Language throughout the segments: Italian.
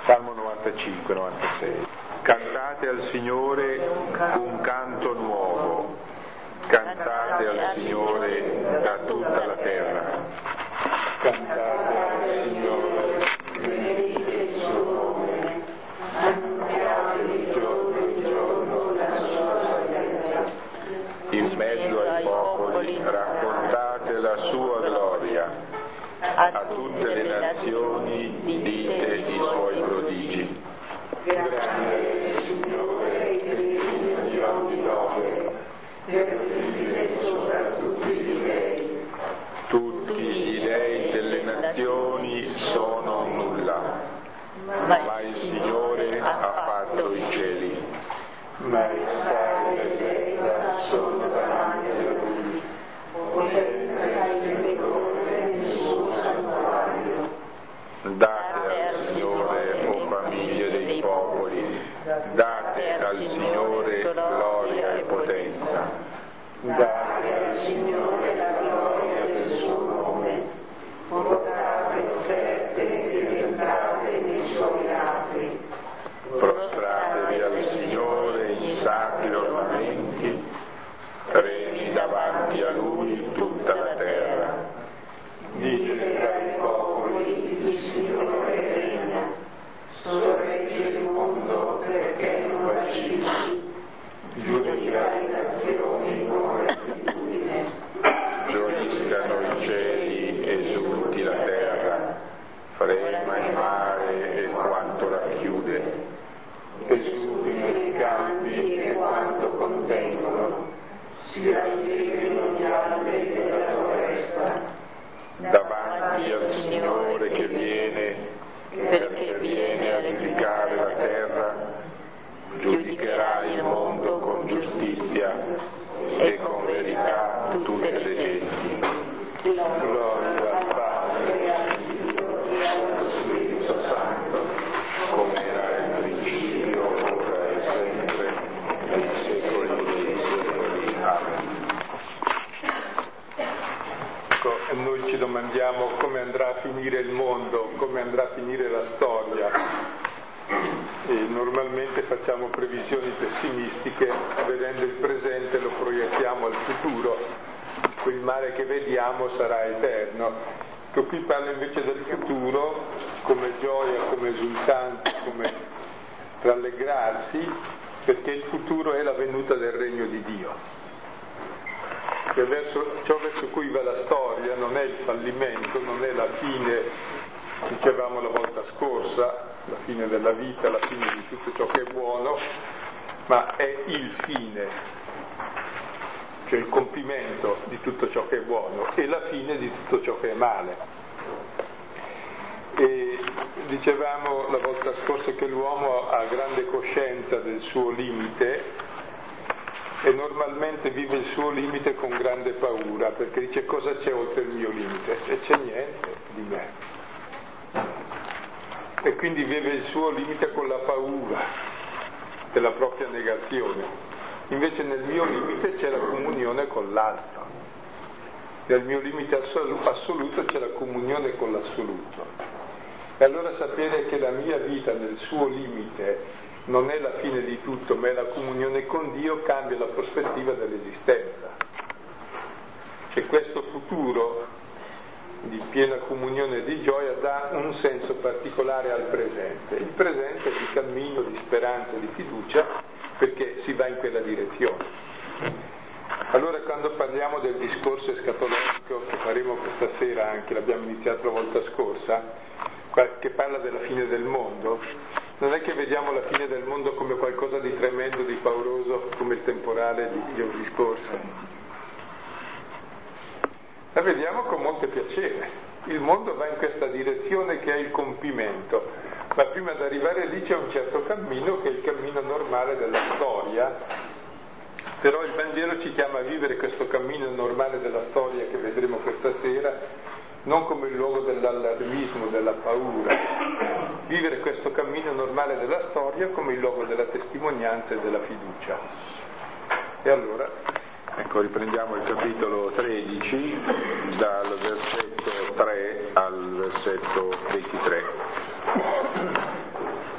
Salmo 95-96. Cantate al Signore un canto nuovo, cantate al Signore da tutta la terra. Cantate al Signore, benedite il suo nome, annunziate di giorno in giorno la sua sapienza. In mezzo ai popoli raccontate la sua gloria. A tutte le nazioni dite i suoi prodigi. Grande è il Signore e degno di ogni lode, terribile sopra tutti gli dei. Tutti gli dei delle nazioni sono nulla, ma il Signore ha fatto i cieli. Maestà e bellezza sono davanti a Lui, potenza e splendore nel suo santuario. Date al Signore, o famiglie dei popoli, date al Signore gloria e potenza. Date al Signore la gloria del suo nome, portate offerte ed entrate nei suoi atri. Prostratevi al Signore in sacri ornamenti, tremi davanti a Lui tutta la terra. Dite tra i popoli, il Signore regna, sorregge il mondo perché non vacilli, giudica le nazioni con rettitudine. Gioiscano i cieli, esulti la terra, frema il mare e quanto racchiude. Esultino i campi e quanto contengono, si rallegrino gli alberi della foresta. Davanti al Signore che viene, perché viene a giudicare la terra, giudicherà il mondo con giustizia e con verità tutte le genti. Gloria al Padre e al Figlio e allo Spirito Santo, come era nel principio, ora e sempre, nei secoli dei secoli. Amen. E noi ci domandiamo come andrà a finire il mondo, come andrà a finire la storia, e normalmente facciamo previsioni pessimistiche, vedendo il presente lo proiettiamo al futuro, quel male che vediamo sarà eterno. Qui parla invece del futuro come gioia, come esultanza, come rallegrarsi, perché il futuro è la venuta del regno di Dio. Cioè ciò verso cui va la storia non è il fallimento, non è la fine, dicevamo la volta scorsa, la fine della vita, la fine di tutto ciò che è buono, ma è il fine, cioè il compimento di tutto ciò che è buono e la fine di tutto ciò che è male. E dicevamo la volta scorsa che l'uomo ha grande coscienza del suo limite e normalmente vive il suo limite con grande paura, perché dice: cosa c'è oltre il mio limite? E c'è niente di me. E quindi vive il suo limite con la paura della propria negazione. Invece nel mio limite c'è la comunione con l'altro. Nel mio limite assoluto c'è la comunione con l'assoluto. E allora sapere che la mia vita nel suo limite non è la fine di tutto, ma è la comunione con Dio, cambia la prospettiva dell'esistenza. E questo futuro di piena comunione e di gioia dà un senso particolare al presente. Il presente è di cammino, di speranza, di fiducia, perché si va in quella direzione. Allora quando parliamo del discorso escatologico, che faremo questa sera anche, l'abbiamo iniziato la volta scorsa, che parla della fine del mondo, non è che vediamo la fine del mondo come qualcosa di tremendo, di pauroso, come il temporale di giorni scorsi. La vediamo con molto piacere. Il mondo va in questa direzione che è il compimento, ma prima di arrivare lì c'è un certo cammino che è il cammino normale della storia, però il Vangelo ci chiama a vivere questo cammino normale della storia che vedremo questa sera, non come il luogo dell'allarmismo, della paura, vivere questo cammino normale della storia come il luogo della testimonianza e della fiducia. E allora, ecco, riprendiamo il capitolo 13 dal versetto 3 al versetto 23.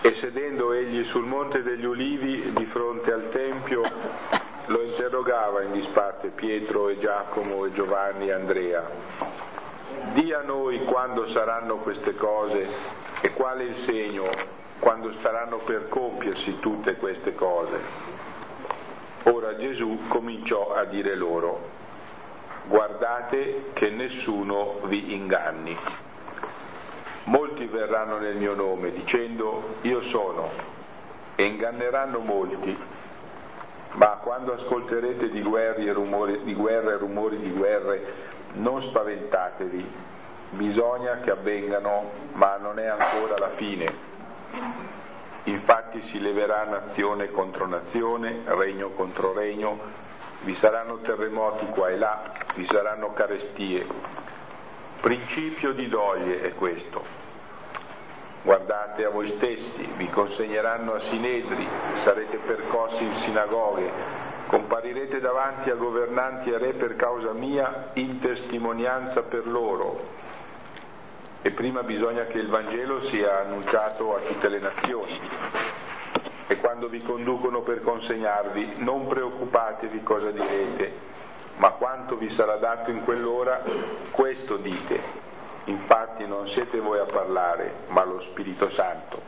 E sedendo egli sul monte degli Ulivi di fronte al Tempio, lo interrogava in disparte Pietro e Giacomo e Giovanni e Andrea: di a noi quando saranno queste cose e qual è il segno quando staranno per compiersi tutte queste cose? Ora Gesù cominciò a dire loro: guardate che nessuno vi inganni. Molti verranno nel mio nome dicendo io sono, e inganneranno molti. Ma quando ascolterete di guerre e rumori di guerre, non spaventatevi. Bisogna che avvengano, ma non è ancora la fine. Infatti si leverà nazione contro nazione, regno contro regno, vi saranno terremoti qua e là, vi saranno carestie. Principio di doglie è questo. Guardate a voi stessi, vi consegneranno a sinedri, sarete percossi in sinagoghe, comparirete davanti a governanti e re per causa mia in testimonianza per loro. E prima bisogna che il Vangelo sia annunciato a tutte le nazioni. E quando vi conducono per consegnarvi, non preoccupatevi cosa direte, ma quanto vi sarà dato in quell'ora, questo dite. Infatti non siete voi a parlare, ma lo Spirito Santo.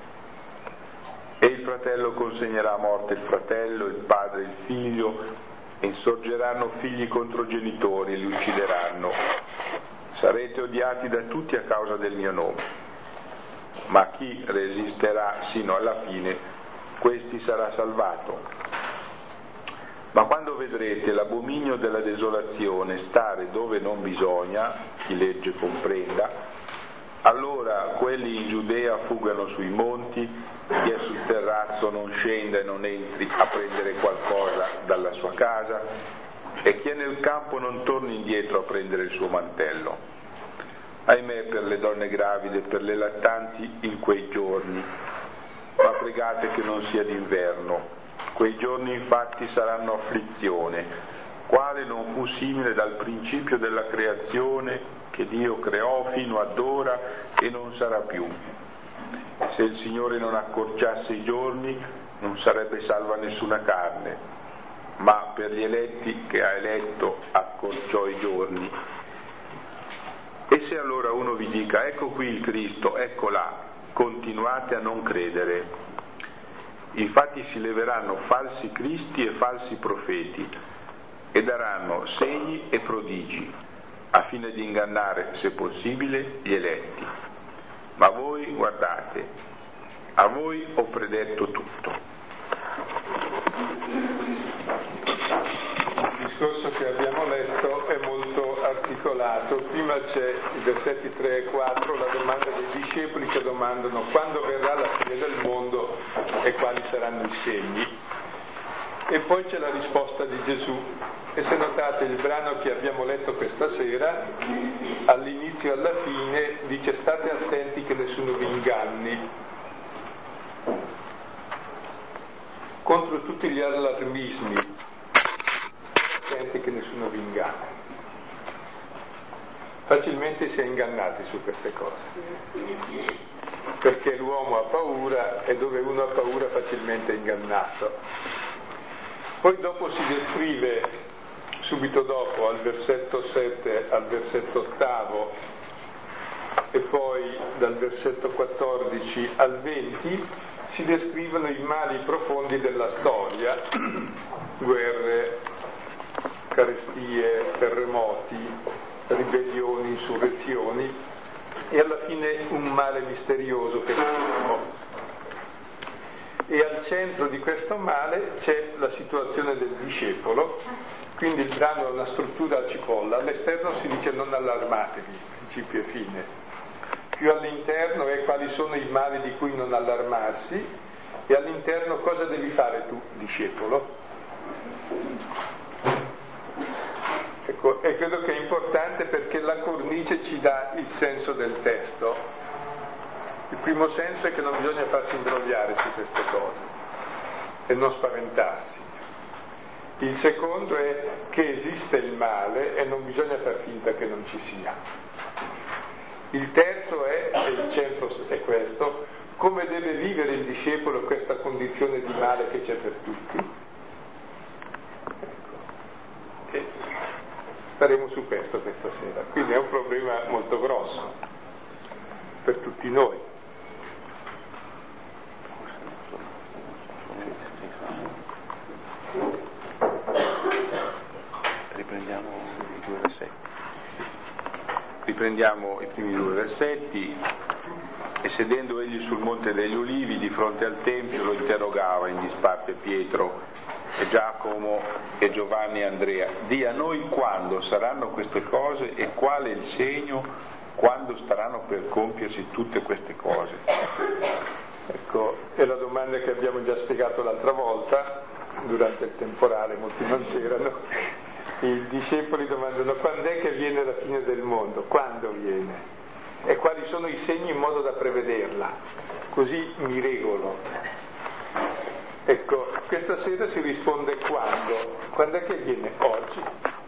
E il fratello consegnerà a morte il fratello, il padre il figlio, e insorgeranno figli contro genitori e li uccideranno. Sarete odiati da tutti a causa del mio nome, ma chi resisterà sino alla fine, questi sarà salvato. Ma quando vedrete l'abominio della desolazione stare dove non bisogna, chi legge comprenda, allora quelli in Giudea fuggano sui monti, chi è sul terrazzo non scenda e non entri a prendere qualcosa dalla sua casa, e chi è nel campo non torni indietro a prendere il suo mantello. Ahimè per le donne gravide e per le lattanti in quei giorni, ma pregate che non sia d'inverno. Quei giorni infatti saranno afflizione, quale non fu simile dal principio della creazione che Dio creò fino ad ora e non sarà più. Se il Signore non accorciasse i giorni, non sarebbe salva nessuna carne, ma per gli eletti che ha eletto accorciò i giorni. E se allora uno vi dica ecco qui il Cristo, ecco là, continuate a non credere. Infatti si leveranno falsi cristi e falsi profeti e daranno segni e prodigi a fine di ingannare, se possibile, gli eletti. Ma voi guardate, a voi ho predetto tutto. Il discorso che abbiamo letto è molto articolato. Prima c'è i versetti 3 e 4, la domanda dei discepoli che domandano quando verrà la fine del mondo e quali saranno i segni. E poi c'è la risposta di Gesù. E se notate il brano che abbiamo letto questa sera, all'inizio e alla fine dice state attenti che nessuno vi inganni. Contro tutti gli allarmismi, attenti che nessuno vi inganni. Facilmente si è ingannati su queste cose, perché l'uomo ha paura e dove uno ha paura facilmente è ingannato. Poi dopo si descrive, subito dopo, al versetto 7 al versetto 8 e poi dal versetto 14 al 20, si descrivono i mali profondi della storia, guerre, carestie, terremoti, ribellioni, insurrezioni e alla fine un male misterioso che vediamo. E al centro di questo male c'è la situazione del discepolo, quindi il brano ha una struttura a cipolla, all'esterno si dice non allarmatevi, principio e fine. Più all'interno è quali sono i mali di cui non allarmarsi e all'interno cosa devi fare tu, discepolo. Ecco, e credo che è importante perché la cornice ci dà il senso del testo. Il primo senso è che non bisogna farsi imbrogliare su queste cose e non spaventarsi. Il secondo è che esiste il male e non bisogna far finta che non ci sia. Il terzo è, e il centro è questo, come deve vivere il discepolo questa condizione di male che c'è per tutti. Ecco. E staremo su questo questa sera. Quindi è un problema molto grosso per tutti noi. Riprendiamo i primi due versetti. E sedendo egli sul monte degli Ulivi di fronte al Tempio lo interrogava in disparte Pietro e Giacomo e Giovanni e Andrea: di a noi quando saranno queste cose e quale il segno quando staranno per compiersi tutte queste cose? Ecco, è la domanda che abbiamo già spiegato l'altra volta durante il temporale, molti non c'erano. I discepoli domandano: quando è che viene la fine del mondo? Quando viene? E quali sono i segni in modo da prevederla? Così mi regolo. Ecco, questa sera si risponde quando. Quando è che viene? Oggi.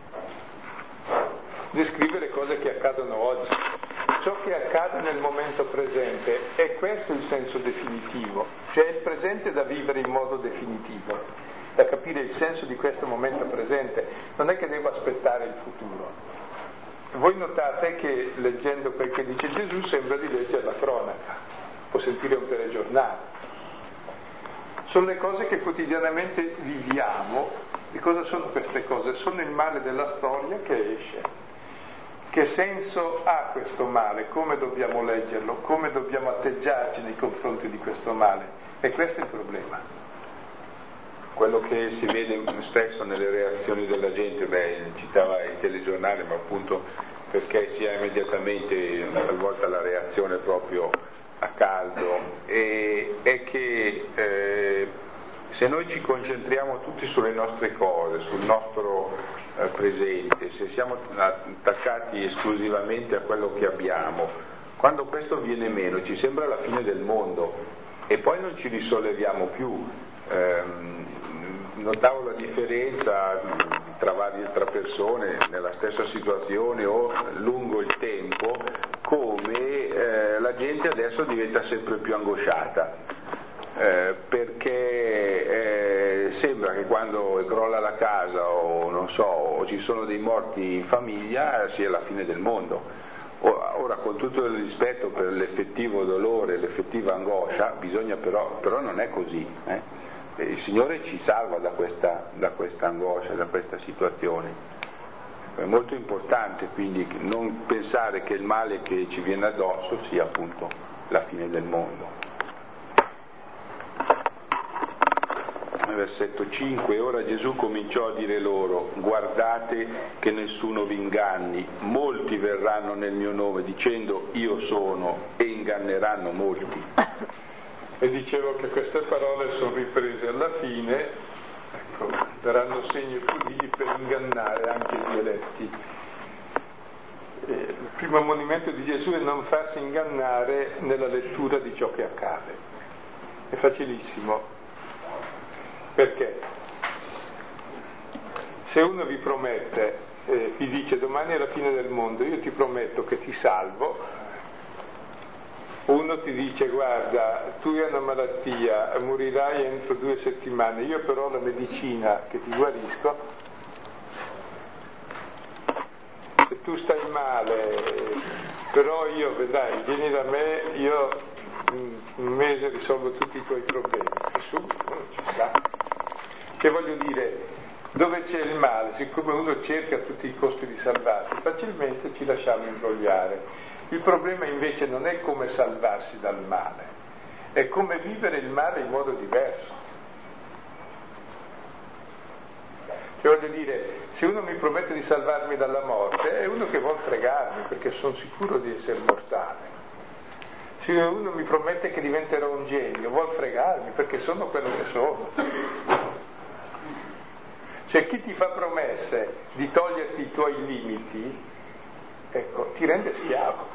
Descrive le cose che accadono oggi. Ciò che accade nel momento presente, è questo il senso definitivo, cioè il presente da vivere in modo definitivo, da capire il senso di questo momento presente. Non è che devo aspettare il futuro. Voi notate che leggendo quel che dice Gesù sembra di leggere la cronaca o sentire un telegiornale. Sono le cose che quotidianamente viviamo. E cosa sono queste cose? Sono il male della storia che esce. Che senso ha questo male? Come dobbiamo leggerlo? Come dobbiamo atteggiarci nei confronti di questo male? E questo è il problema. Quello che si vede spesso nelle reazioni della gente, citava il telegiornale, ma appunto perché si ha immediatamente talvolta la reazione proprio a caldo, è che se noi ci concentriamo tutti sulle nostre cose, sul nostro presente, se siamo attaccati esclusivamente a quello che abbiamo, quando questo viene meno ci sembra la fine del mondo e poi non ci risolleviamo più. Notavo la differenza tra persone nella stessa situazione o lungo il tempo, come la gente adesso diventa sempre più angosciata, perché sembra che quando crolla la casa o non so, o ci sono dei morti in famiglia sia la fine del mondo. Ora, con tutto il rispetto per l'effettivo dolore, l'effettiva angoscia, bisogna però non è così. Il Signore ci salva da questa angoscia, da questa situazione. È molto importante quindi non pensare che il male che ci viene addosso sia appunto la fine del mondo. Versetto 5: ora Gesù cominciò a dire loro: guardate che nessuno vi inganni, molti verranno nel mio nome dicendo io sono e inganneranno molti. E dicevo che queste parole sono riprese alla fine, ecco, daranno segni e prodigi per ingannare anche gli eletti. Il primo ammonimento di Gesù è non farsi ingannare nella lettura di ciò che accade. È facilissimo. Perché? Se uno vi promette, vi dice domani è la fine del mondo, io ti prometto che ti salvo, uno ti dice guarda, tu hai una malattia, morirai entro 2 settimane, io però ho la medicina che ti guarisco, se tu stai male, però io, vedrai, vieni da me, io un mese risolvo tutti i tuoi problemi. Gesù non ci sta. Che voglio dire, dove c'è il male, siccome uno cerca a tutti i costi di salvarsi, facilmente ci lasciamo imbrogliare. Il problema invece non è come salvarsi dal male, è come vivere il male in modo diverso. Cioè voglio dire, se uno mi promette di salvarmi dalla morte, è uno che vuol fregarmi perché sono sicuro di essere mortale. Se uno mi promette che diventerò un genio, vuol fregarmi perché sono quello che sono. Cioè chi ti fa promesse di toglierti i tuoi limiti, ecco, ti rende schiavo.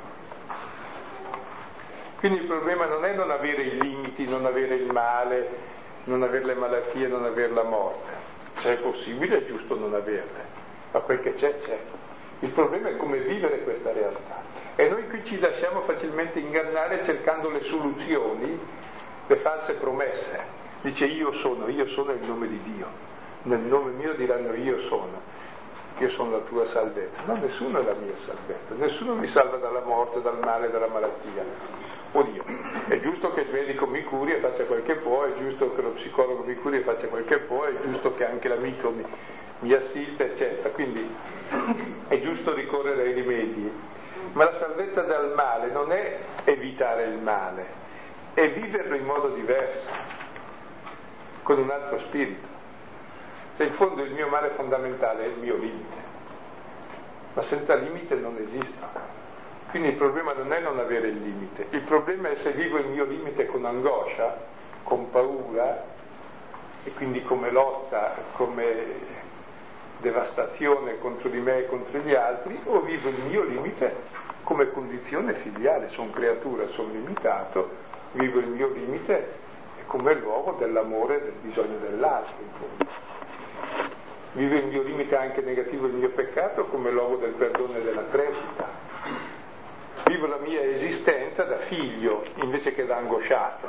Quindi il problema non è non avere i limiti, non avere il male, non avere le malattie, non avere la morte. Se è possibile è giusto non averle, ma quel che c'è, c'è. Il problema è come vivere questa realtà. E noi qui ci lasciamo facilmente ingannare cercando le soluzioni, le false promesse. Dice io sono il nome di Dio, nel nome mio diranno io sono la tua salvezza. No, nessuno è la mia salvezza, nessuno mi salva dalla morte, dal male, dalla malattia. Oddio, è giusto che il medico mi curi e faccia quel che può, è giusto che lo psicologo mi curi e faccia quel che può, è giusto che anche l'amico mi assista, eccetera. Quindi è giusto ricorrere ai rimedi. Ma la salvezza dal male non è evitare il male, è viverlo in modo diverso, con un altro spirito. Cioè in fondo il mio male fondamentale è il mio limite, ma senza limite non esiste. Quindi il problema non è non avere il limite, il problema è se vivo il mio limite con angoscia, con paura, e quindi come lotta, come devastazione contro di me e contro gli altri, o vivo il mio limite come condizione filiale, sono creatura, sono limitato, vivo il mio limite come luogo dell'amore e del bisogno dell'altro, in fondo. Vivo il mio limite anche negativo, il mio peccato, come luogo del perdono e della crescita. Vivo la mia esistenza da figlio invece che da angosciato.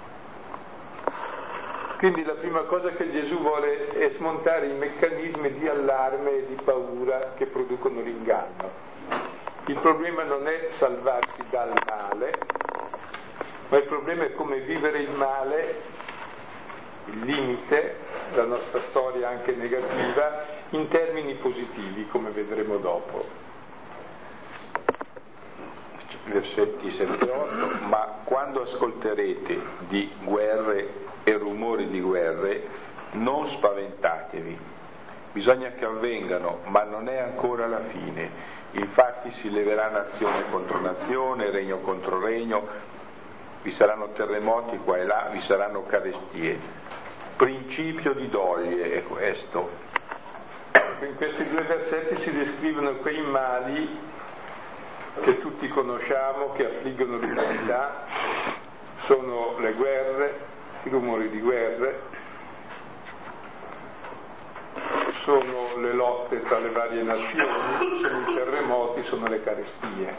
Quindi la prima cosa che Gesù vuole è smontare i meccanismi di allarme e di paura che producono l'inganno. Il problema non è salvarsi dal male, ma il problema è come vivere il male, il limite, la nostra storia anche negativa, in termini positivi, come vedremo dopo. Versetti 7 e 8, ma quando ascolterete di guerre e rumori di guerre, non spaventatevi. Bisogna che avvengano, ma non è ancora la fine. Infatti si leverà nazione contro nazione, regno contro regno, vi saranno terremoti qua e là, vi saranno carestie. Principio di doglie è questo. In questi due versetti si descrivono quei mali che tutti conosciamo, che affliggono l'umanità, sono le guerre, i rumori di guerre, sono le lotte tra le varie nazioni, sono i terremoti, sono le carestie.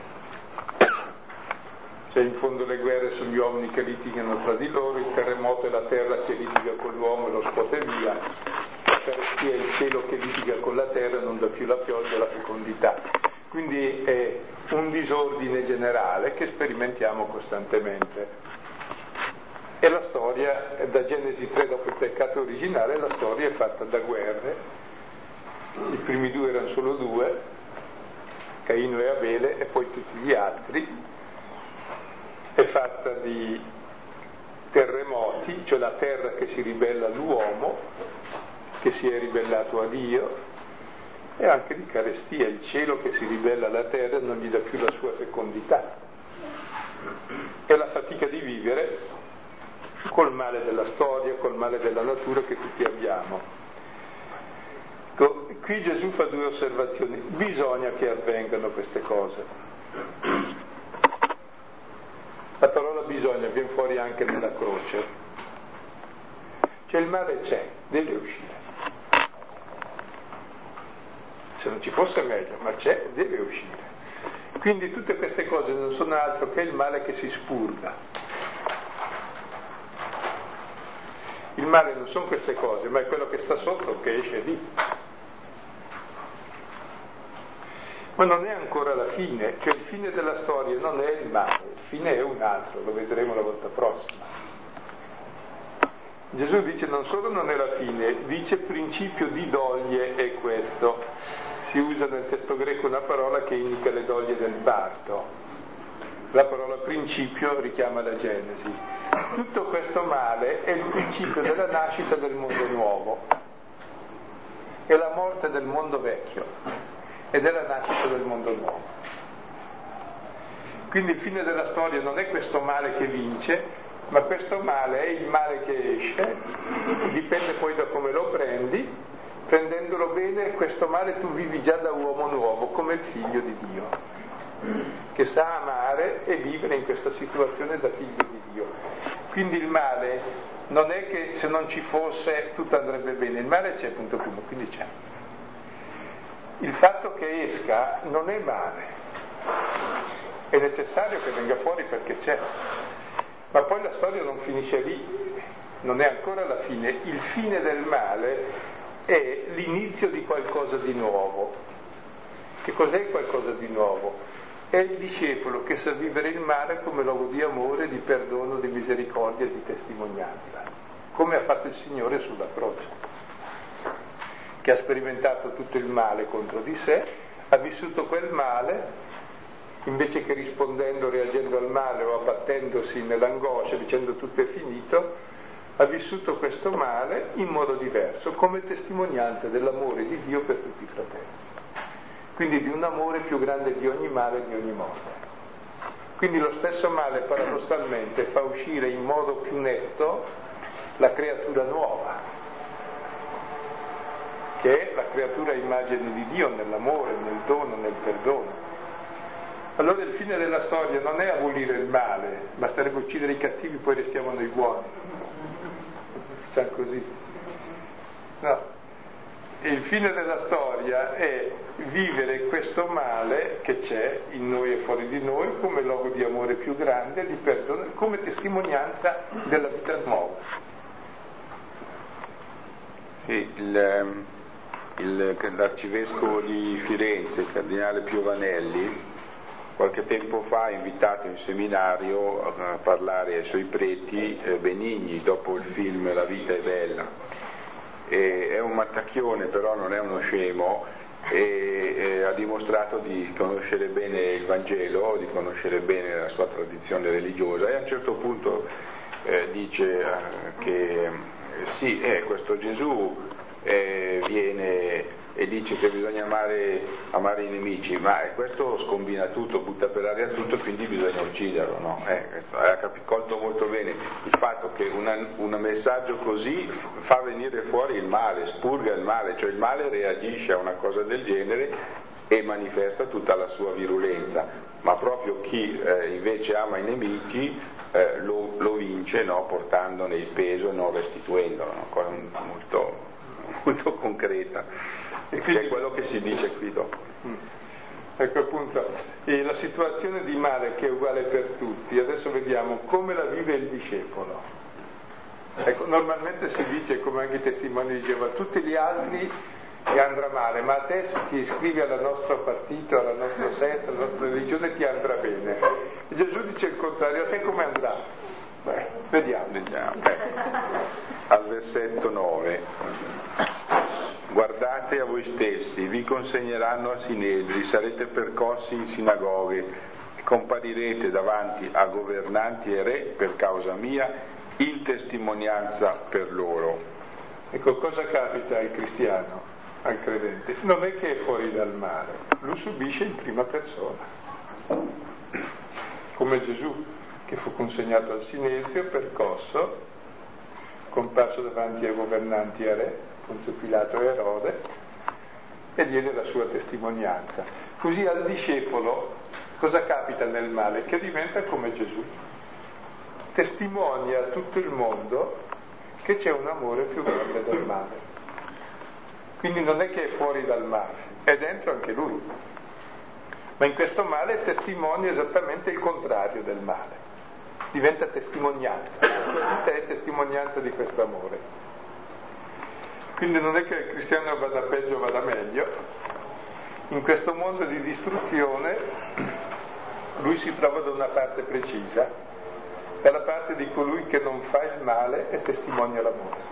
Cioè in fondo le guerre sono gli uomini che litigano tra di loro, il terremoto è la terra che litiga con l'uomo e lo scuote via, la carestia è il cielo che litiga con la terra e non dà più la pioggia e la fecondità. Quindi è un disordine generale che sperimentiamo costantemente. E la storia, da Genesi 3 dopo il peccato originale, la storia è fatta da guerre. I primi due erano solo due, Caino e Abele, e poi tutti gli altri. È fatta di terremoti, cioè la terra che si ribella all'uomo, che si è ribellato a Dio, e anche di carestia, il cielo che si ribella alla terra e non gli dà più la sua fecondità. E la fatica di vivere col male della storia, col male della natura che tutti abbiamo. Qui Gesù fa due osservazioni. Bisogna che avvengano queste cose. La parola bisogna viene fuori anche nella croce. Cioè il male c'è, deve uscire. Se non ci fosse meglio, ma c'è, deve uscire. Quindi tutte queste cose non sono altro che il male che si spurga. Il male non sono queste cose, ma è quello che sta sotto che esce lì. Ma non è ancora la fine, cioè il fine della storia non è il male, il fine è un altro, lo vedremo la volta prossima. Gesù dice non solo non è la fine, dice principio di doglie è questo. Si usa nel testo greco una parola che indica le doglie del bardo. La parola principio richiama la Genesi. Tutto questo male è il principio della nascita del mondo nuovo, è la morte del mondo vecchio ed è la nascita del mondo nuovo. Quindi il fine della storia non è questo male che vince, ma questo male è il male che esce, dipende poi da come lo prendi. Prendendolo bene, questo male tu vivi già da uomo nuovo, come il figlio di Dio, che sa amare e vivere in questa situazione da figlio di Dio. Quindi il male non è che se non ci fosse tutto andrebbe bene, il male c'è, punto primo, quindi c'è. Il fatto che esca non è male, è necessario che venga fuori perché c'è. Ma poi la storia non finisce lì, non è ancora la fine. Il fine del male è l'inizio di qualcosa di nuovo. Che cos'è qualcosa di nuovo? È il discepolo che sa vivere il male come luogo di amore, di perdono, di misericordia e di testimonianza, come ha fatto il Signore sulla croce, che ha sperimentato tutto il male contro di sé, ha vissuto quel male, invece che rispondendo, reagendo al male o abbattendosi nell'angoscia dicendo tutto è finito, ha vissuto questo male in modo diverso, come testimonianza dell'amore di Dio per tutti i fratelli. Quindi di un amore più grande di ogni male e di ogni morte. Quindi lo stesso male paradossalmente fa uscire in modo più netto la creatura nuova, che è la creatura a immagine di Dio nell'amore, nel dono, nel perdono. Allora il fine della storia non è abolire il male, basterebbe uccidere i cattivi, poi restiamo noi buoni. Facciamo così. No. E il fine della storia è vivere questo male che c'è in noi e fuori di noi come luogo di amore più grande, di perdono, come testimonianza della vita nuova. Sì, l'arcivescovo di Firenze, il cardinale Piovanelli, qualche tempo fa ha invitato in seminario a parlare ai suoi preti Benigni dopo il film La vita è bella. È un mattacchione, però non è uno scemo, e ha dimostrato di conoscere bene il Vangelo, di conoscere bene la sua tradizione religiosa, e a un certo punto dice che sì, questo Gesù viene e dice che bisogna amare i nemici, ma questo scombina tutto, butta per aria tutto, quindi bisogna ucciderlo, no? Ha colto molto bene il fatto che un messaggio così fa venire fuori il male, spurga il male, cioè il male reagisce a una cosa del genere e manifesta tutta la sua virulenza, ma proprio chi invece ama i nemici lo vince, no? Portandone il peso e non restituendolo, una cosa molto concreta. E quindi è quello che si dice qui dopo. Ecco appunto, e la situazione di male che è uguale per tutti, adesso vediamo come la vive il discepolo. Ecco, normalmente si dice, come anche i testimoni dicevano, a tutti gli altri ti andrà male, ma a te se ti iscrivi al nostro partito, alla nostra setta, alla nostra religione ti andrà bene. E Gesù dice il contrario, a te come andrà? Beh, vediamo. Al versetto 9: guardate a voi stessi, vi consegneranno a sinedri, sarete percossi in sinagoghe, comparirete davanti a governanti e re per causa mia, in testimonianza per loro. Ecco, cosa capita al cristiano, al credente? Non è che è fuori dal male, lui subisce in prima persona, come Gesù, che fu consegnato al sinedrio, percosso, comparso davanti ai governanti e re, Ponzio Pilato e Erode, e diede la sua testimonianza. Così al discepolo cosa capita nel male? Che diventa come Gesù, testimonia a tutto il mondo che c'è un amore più grande del male. Quindi non è che è fuori dal male, è dentro anche lui, ma in questo male testimonia esattamente il contrario del male, diventa testimonianza, la sua vita è testimonianza di questo amore. Quindi non è che il cristiano vada peggio o vada meglio, in questo mondo di distruzione lui si trova da una parte precisa, dalla parte di colui che non fa il male e testimonia l'amore,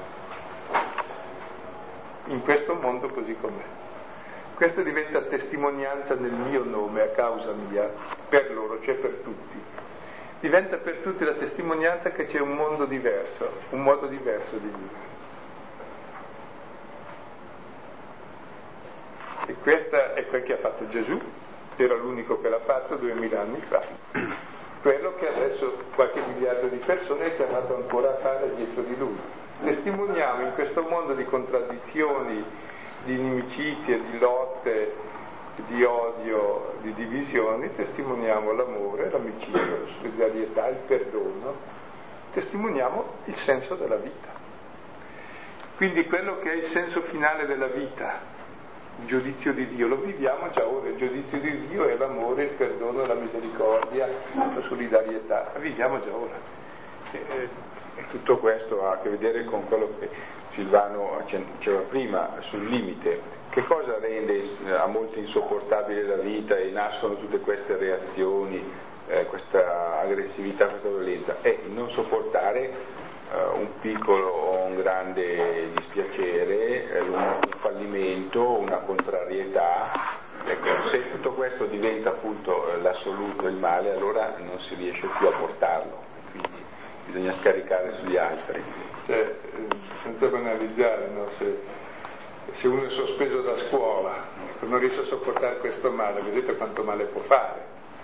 in questo mondo così com'è. Questo diventa testimonianza nel mio nome, a causa mia, per loro, cioè per tutti. Diventa per tutti la testimonianza che c'è un mondo diverso, un modo diverso di vivere. E questo è quel che ha fatto Gesù, era l'unico che l'ha fatto 2000 anni fa, quello che adesso qualche miliardo di persone è chiamato ancora a fare dietro di lui. Testimoniamo in questo mondo di contraddizioni, di inimicizie, di lotte, di odio, di divisioni, testimoniamo l'amore, l'amicizia, la solidarietà, il perdono, testimoniamo il senso della vita. Quindi quello che è il senso finale della vita, Il giudizio di Dio lo viviamo già ora, il giudizio di Dio è l'amore, il perdono, la misericordia, la solidarietà, la viviamo già ora. E tutto questo ha a che vedere con quello che Silvano diceva prima sul limite. Che cosa rende a molti insopportabile la vita e nascono tutte queste reazioni, questa aggressività, questa violenza? È il non sopportare un piccolo o un grande dispiacere, un fallimento, una contrarietà. Ecco, se tutto questo diventa appunto l'assoluto, il male, allora non si riesce più a portarlo, quindi bisogna scaricare sugli altri. Cioè, senza banalizzare, no? Se uno è sospeso da scuola, non riesce a sopportare questo male, vedete quanto male può fare?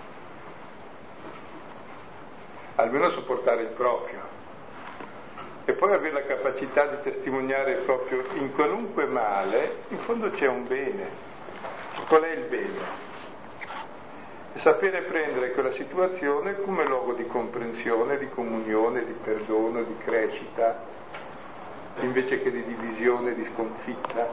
Almeno sopportare il proprio. E poi avere la capacità di testimoniare proprio in qualunque male, in fondo c'è un bene. Qual è il bene? E sapere prendere quella situazione come luogo di comprensione, di comunione, di perdono, di crescita, invece che di divisione, di sconfitta.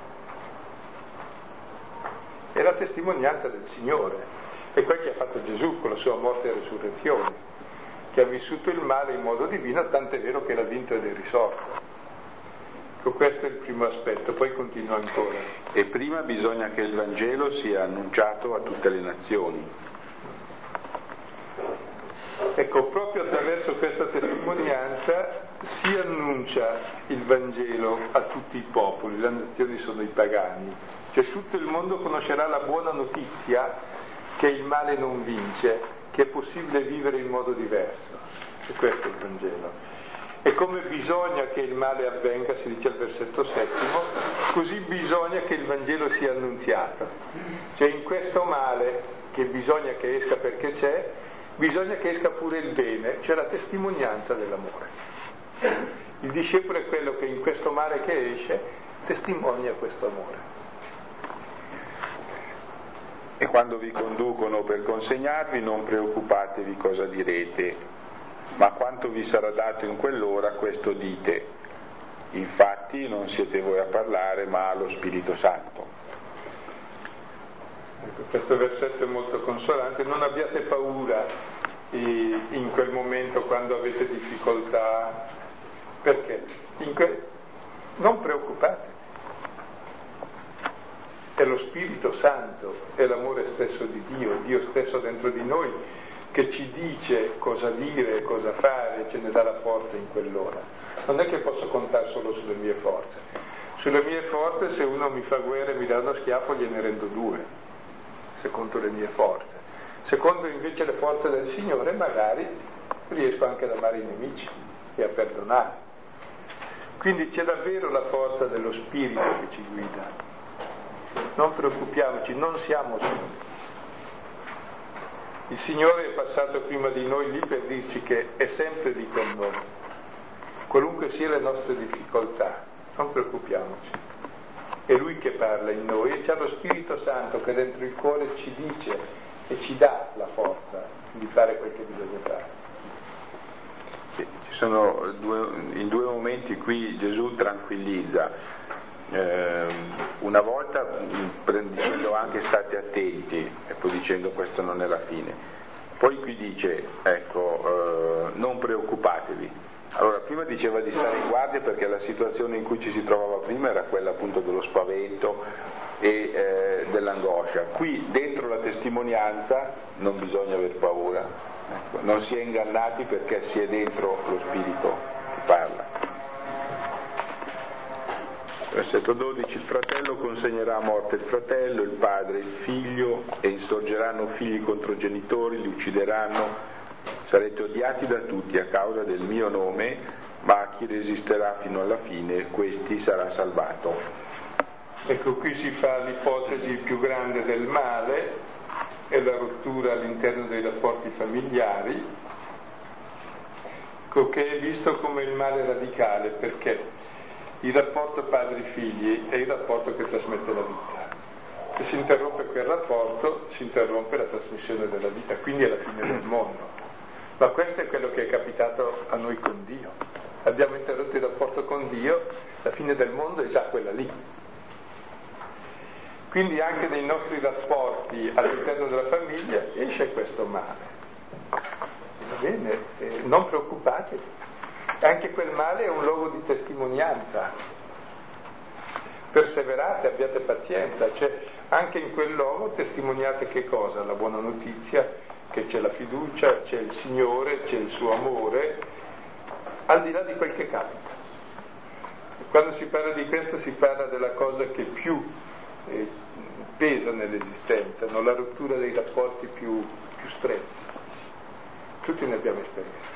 È la testimonianza del Signore. È quel che ha fatto Gesù con la sua morte e resurrezione, che ha vissuto il male in modo divino, tant'è vero che l'ha vinto ed è risorto. Ecco, questo è il primo aspetto, poi continua ancora. E prima bisogna che il Vangelo sia annunciato a tutte le nazioni. Ecco, proprio attraverso questa testimonianza si annuncia il Vangelo a tutti i popoli, le nazioni sono i pagani, cioè tutto il mondo conoscerà la buona notizia che il male non vince, che è possibile vivere in modo diverso. E questo è il Vangelo. E come bisogna che il male avvenga, si dice al versetto 7, così bisogna che il Vangelo sia annunziato. Cioè in questo male, che bisogna che esca perché c'è, bisogna che esca pure il bene, cioè la testimonianza dell'amore. Il discepolo è quello che in questo male che esce testimonia questo amore. E quando vi conducono per consegnarvi non preoccupatevi cosa direte, ma quanto vi sarà dato in quell'ora questo dite. Infatti non siete voi a parlare, ma lo Spirito Santo. Ecco, questo versetto è molto consolante. Non abbiate paura in quel momento quando avete difficoltà, perché non preoccupate. È lo Spirito Santo, è l'amore stesso di Dio, Dio stesso dentro di noi, che ci dice cosa dire, cosa fare, ce ne dà la forza in quell'ora. Non è che posso contare solo sulle mie forze. Sulle mie forze, se uno mi fa guerra e mi dà uno schiaffo, gliene rendo due, secondo le mie forze. Secondo invece le forze del Signore, magari riesco anche ad amare i nemici e a perdonare. Quindi c'è davvero la forza dello Spirito che ci guida. Non preoccupiamoci, non siamo soli. Il Signore è passato prima di noi lì per dirci che è sempre lì con noi, qualunque sia le nostre difficoltà, non preoccupiamoci. È Lui che parla in noi e c'è lo Spirito Santo che dentro il cuore ci dice e ci dà la forza di fare quel che bisogna fare. Ci sono in due momenti qui Gesù tranquillizza. Una volta dicendo anche state attenti e poi dicendo questo non è la fine, poi qui dice non preoccupatevi. Allora prima diceva di stare in guardia perché la situazione in cui ci si trovava prima era quella appunto dello spavento e dell'angoscia. Qui dentro la testimonianza non bisogna aver paura, non si è ingannati perché si è dentro lo Spirito che parla. Versetto 12, il fratello consegnerà a morte il fratello, il padre il figlio, e insorgeranno figli contro genitori, li uccideranno, sarete odiati da tutti a causa del mio nome, ma a chi resisterà fino alla fine, questi sarà salvato. Ecco, qui si fa l'ipotesi più grande del male, è la rottura all'interno dei rapporti familiari, che è visto come il male radicale, perché il rapporto padri-figli è il rapporto che trasmette la vita. Se si interrompe quel rapporto, si interrompe la trasmissione della vita, quindi è la fine del mondo. Ma questo è quello che è capitato a noi con Dio. Abbiamo interrotto il rapporto con Dio, la fine del mondo è già quella lì. Quindi anche nei nostri rapporti all'interno della famiglia esce questo male. Va bene, non preoccupatevi, anche quel male è un luogo di testimonianza. Perseverate, abbiate pazienza, cioè anche in quel luogo testimoniate che cosa? La buona notizia, che c'è la fiducia, c'è il Signore, c'è il suo amore, al di là di quel che capita. Quando si parla di questo si parla della cosa che più pesa nell'esistenza, non la rottura dei rapporti più stretti. Tutti ne abbiamo esperienza.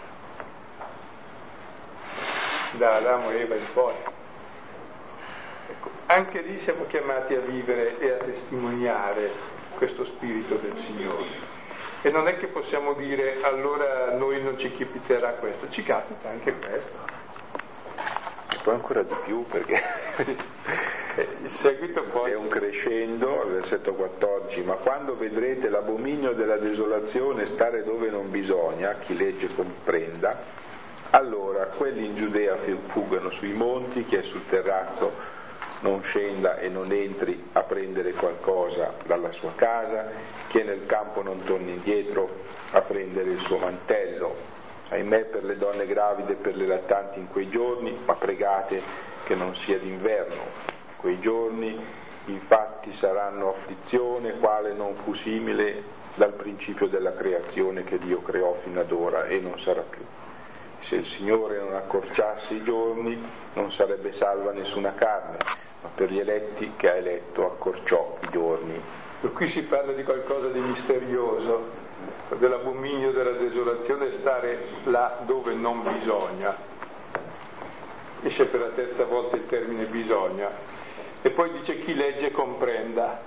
Da Adamo e Eva in poi. Ecco, anche lì siamo chiamati a vivere e a testimoniare questo spirito del Signore. E non è che possiamo dire allora noi non ci capiterà questo, ci capita anche questo. E poi ancora di più, perché il seguito poi è un crescendo, al versetto 14, ma quando vedrete l'abominio della desolazione stare dove non bisogna, chi legge comprenda, allora quelli in Giudea fuggano sui monti, chi è sul terrazzo non scenda e non entri a prendere qualcosa dalla sua casa, chi è nel campo non torni indietro a prendere il suo mantello. Ahimè per le donne gravide e per le lattanti in quei giorni, ma pregate che non sia d'inverno. Quei giorni infatti saranno afflizione quale non fu simile dal principio della creazione che Dio creò fino ad ora e non sarà più. Se il Signore non accorciasse i giorni non sarebbe salva nessuna carne, ma per gli eletti che ha eletto accorciò i giorni. Qui si parla di qualcosa di misterioso, dell'abominio della desolazione, stare là dove non bisogna. Esce per la terza volta il termine bisogna. E poi dice chi legge comprenda.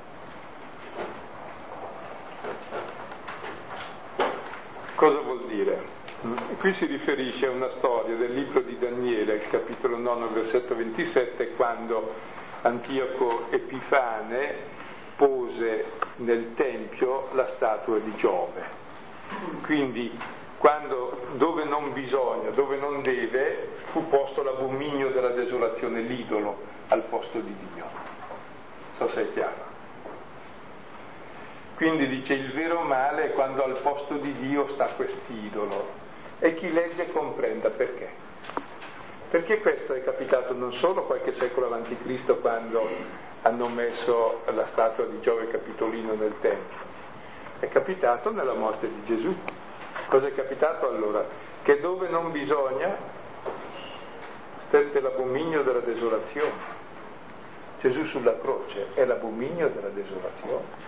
Cosa vuol dire? Qui si riferisce a una storia del libro di Daniele, il capitolo 9, versetto 27, quando Antioco Epifane pose nel Tempio la statua di Giove. Quindi dove non bisogna, dove non deve, fu posto l'abominio della desolazione, l'idolo, al posto di Dio. So se è chiaro. Quindi dice il vero male è quando al posto di Dio sta quest'idolo. E chi legge comprenda perché. Perché questo è capitato non solo qualche secolo avanti Cristo, quando hanno messo la statua di Giove Capitolino nel Tempio, è capitato nella morte di Gesù. Cosa è capitato allora? Che dove non bisogna stette l'abominio della desolazione. Gesù sulla croce è l'abominio della desolazione.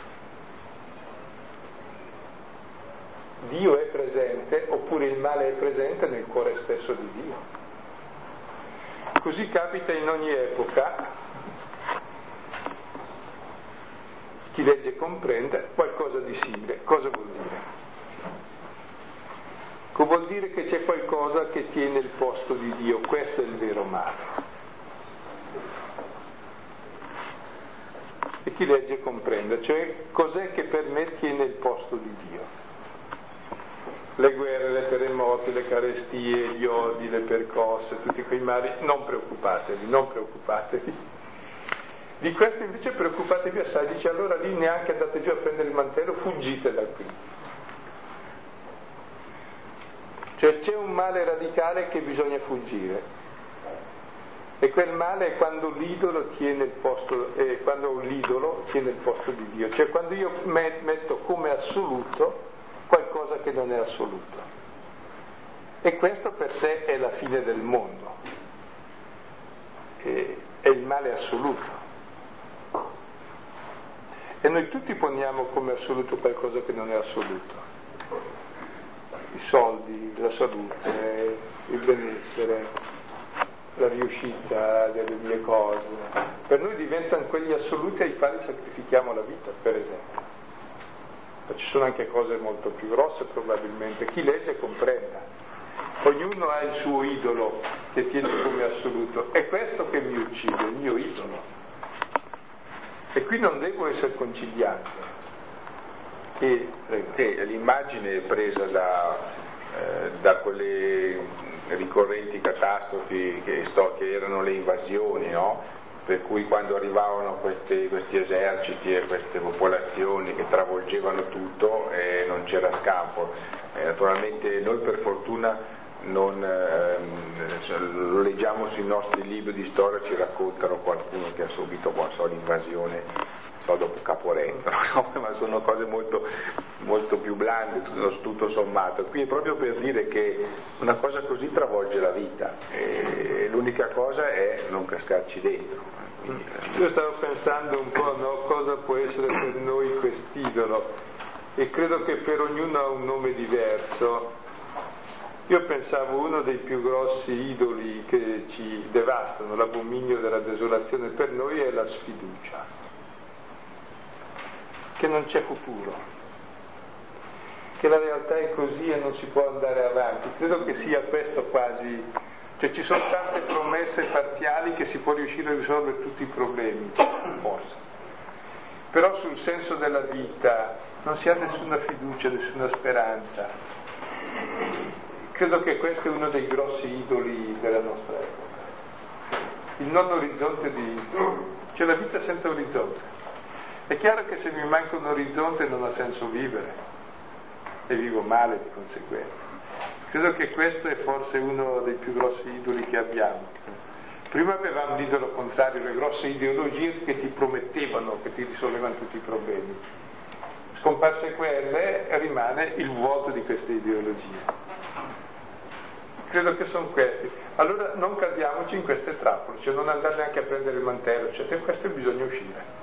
Dio è presente, oppure il male è presente nel cuore stesso di Dio. Così capita in ogni epoca. Chi legge comprende qualcosa di simile. Cosa vuol dire? Vuol dire che c'è qualcosa che tiene il posto di Dio, questo è il vero male. E chi legge comprende, cioè cos'è che per me tiene il posto di Dio. Le guerre, le terremoti, le carestie, gli odi, le percosse, tutti quei mali, non preoccupatevi. Di questo invece preoccupatevi assai, dice allora lì neanche andate giù a prendere il mantello, fuggite da qui. Cioè c'è un male radicale che bisogna fuggire. E quel male è quando l'idolo tiene il posto, quando l'idolo tiene il posto di Dio, cioè quando io metto come assoluto qualcosa che non è assoluto. E questo per sé è la fine del mondo, è il male assoluto. E noi tutti poniamo come assoluto qualcosa che non è assoluto. I soldi, la salute, il benessere, la riuscita delle mie cose. Per noi diventano quegli assoluti ai quali sacrifichiamo la vita, per esempio. Ma ci sono anche cose molto più grosse probabilmente. Chi legge comprenda. Ognuno ha il suo idolo che tiene come assoluto. È questo che mi uccide, il mio idolo. E qui non devo essere conciliante. L'immagine è presa da quelle ricorrenti catastrofi che erano le invasioni, no? per cui quando arrivavano questi eserciti e queste popolazioni che travolgevano tutto non c'era scampo. Naturalmente noi per fortuna lo leggiamo sui nostri libri di storia, ci raccontano qualcuno che ha subito l'invasione dopo Caporetto, ma sono cose molto, molto più blande tutto sommato. Qui è proprio per dire che una cosa così travolge la vita e l'unica cosa è non cascarci dentro. Io stavo pensando un po', no, cosa può essere per noi quest'idolo, e credo che per ognuno ha un nome diverso. Io pensavo uno dei più grossi idoli che ci devastano, l'abominio della desolazione per noi, è la sfiducia, che non c'è futuro, che la realtà è così e non si può andare avanti. Credo che sia questo quasi, cioè ci sono tante promesse parziali che si può riuscire a risolvere tutti i problemi, forse, però sul senso della vita non si ha nessuna fiducia, nessuna speranza. Credo che questo è uno dei grossi idoli della nostra epoca, il non orizzonte cioè la vita senza orizzonte. È chiaro che se mi manca un orizzonte non ha senso vivere e vivo male di conseguenza. Credo che questo è forse uno dei più grossi idoli che abbiamo. Prima avevamo l'idolo contrario, le grosse ideologie che ti promettevano, che ti risolvevano tutti i problemi. Scomparse quelle, rimane il vuoto di queste ideologie. Credo che sono questi. Allora non cadiamoci in queste trappole, cioè non andare neanche a prendere il mantello, cioè per questo bisogna uscire.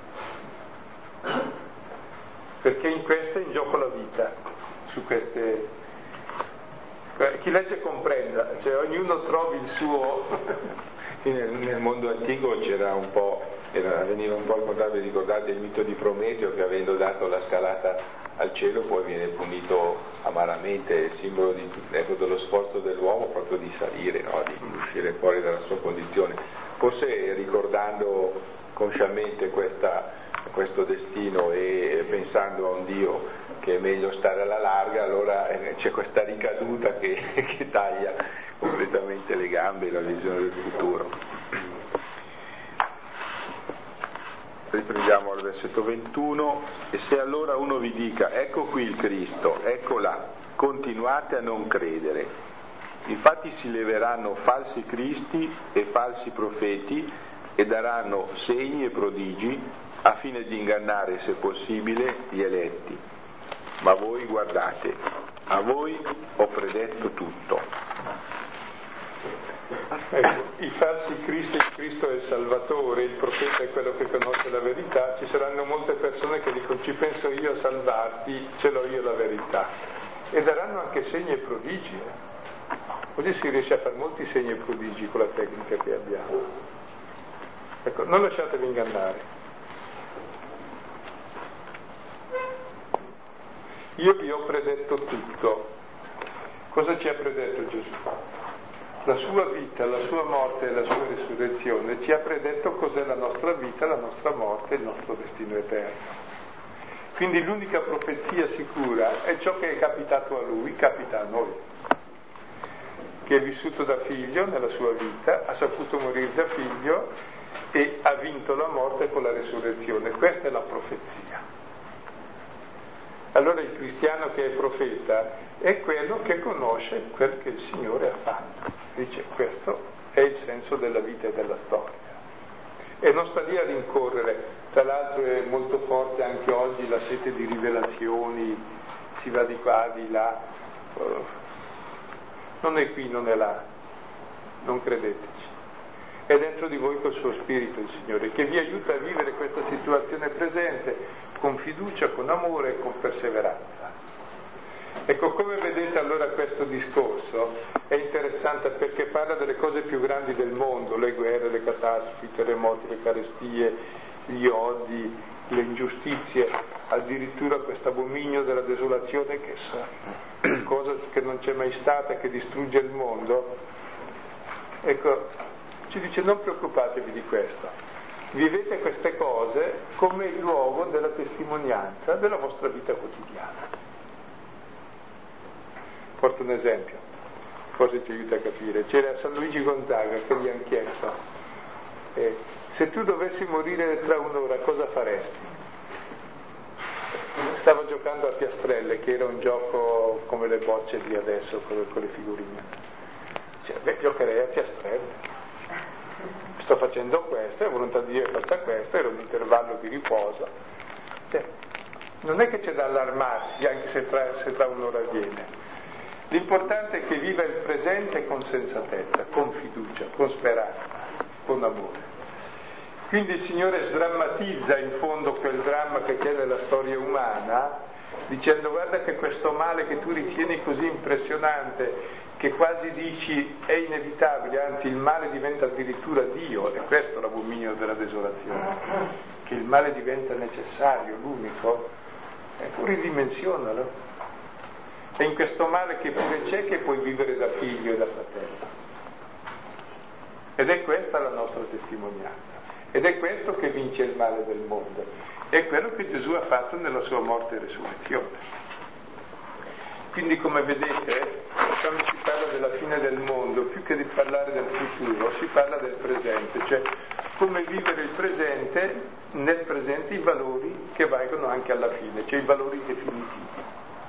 Perché in questo è in gioco la vita, su queste. Chi legge comprenda, cioè ognuno trovi il suo. Nel mondo antico c'era un po', veniva un po' il contrario, ricordate il mito di Prometeo che avendo dato la scalata al cielo poi viene punito amaramente, simbolo dello sforzo dell'uomo proprio di salire, no? Di uscire fuori dalla sua condizione. Forse ricordando consciamente questo destino e pensando a un Dio che è meglio stare alla larga, allora c'è questa ricaduta che taglia completamente le gambe e la visione del futuro. Riprendiamo al versetto 21: e se allora uno vi dica ecco qui il Cristo, ecco là, continuate a non credere. Infatti si leveranno falsi cristi e falsi profeti e daranno segni e prodigi a fine di ingannare, se possibile, gli eletti. Ma voi guardate, a voi ho predetto tutto. Ecco, i falsi Cristi, il Cristo è il Salvatore, il profeta è quello che conosce la verità. Ci saranno molte persone che dicono ci penso io a salvarti, ce l'ho io la verità, e daranno anche segni e prodigi. Oggi si riesce a fare molti segni e prodigi con la tecnica che abbiamo. Ecco, non lasciatevi ingannare. Io vi ho predetto tutto. Cosa ci ha predetto Gesù? La sua vita, la sua morte e la sua risurrezione ci ha predetto cos'è la nostra vita, la nostra morte e il nostro destino eterno. Quindi l'unica profezia sicura è ciò che è capitato a lui, capita a noi, che è vissuto da figlio nella sua vita, ha saputo morire da figlio e ha vinto la morte con la risurrezione. Questa è la profezia. Allora il cristiano che è profeta è quello che conosce quel che il Signore ha fatto. Dice, questo è il senso della vita e della storia. E non sta lì a rincorrere. Tra l'altro è molto forte anche oggi la sete di rivelazioni, si va di qua, di là. Non è qui, non è là. Non credeteci. È dentro di voi col suo spirito il Signore, che vi aiuta a vivere questa situazione presente con fiducia, con amore e con perseveranza. Ecco, come vedete allora questo discorso è interessante perché parla delle cose più grandi del mondo, le guerre, le catastrofi, i terremoti, le carestie, gli odi, le ingiustizie, addirittura questo abominio della desolazione che è cosa che non c'è mai stata, che distrugge il mondo. Ecco, ci dice non preoccupatevi di questo, vivete queste cose come il luogo della testimonianza della vostra vita quotidiana. Porto un esempio, forse ci aiuta a capire. C'era San Luigi Gonzaga che gli hanno chiesto Se tu dovessi morire tra un'ora, cosa faresti? Stavo giocando a piastrelle, che era un gioco come le bocce di adesso, con le figurine. Giocherei a piastrelle. Sto facendo questo, è volontà di Dio che faccia questo, era un intervallo di riposo. Non è che c'è da allarmarsi, anche se tra un'ora avviene. L'importante è che viva il presente con sensatezza, con fiducia, con speranza, con amore. Quindi il Signore sdrammatizza in fondo quel dramma che c'è nella storia umana, dicendo: guarda che questo male che tu ritieni così impressionante, che quasi dici è inevitabile, anzi il male diventa addirittura Dio, e questo è l'abominio della desolazione, che il male diventa necessario, l'unico, tu ridimensionalo. È in questo male che pure c'è che puoi vivere da figlio e da fratello. Ed è questa la nostra testimonianza. Ed è questo che vince il male del mondo. È quello che Gesù ha fatto nella sua morte e resurrezione. Quindi, come vedete, quando si parla della fine del mondo, più che di parlare del futuro, si parla del presente, cioè come vivere il presente, nel presente i valori che valgono anche alla fine, cioè i valori definitivi.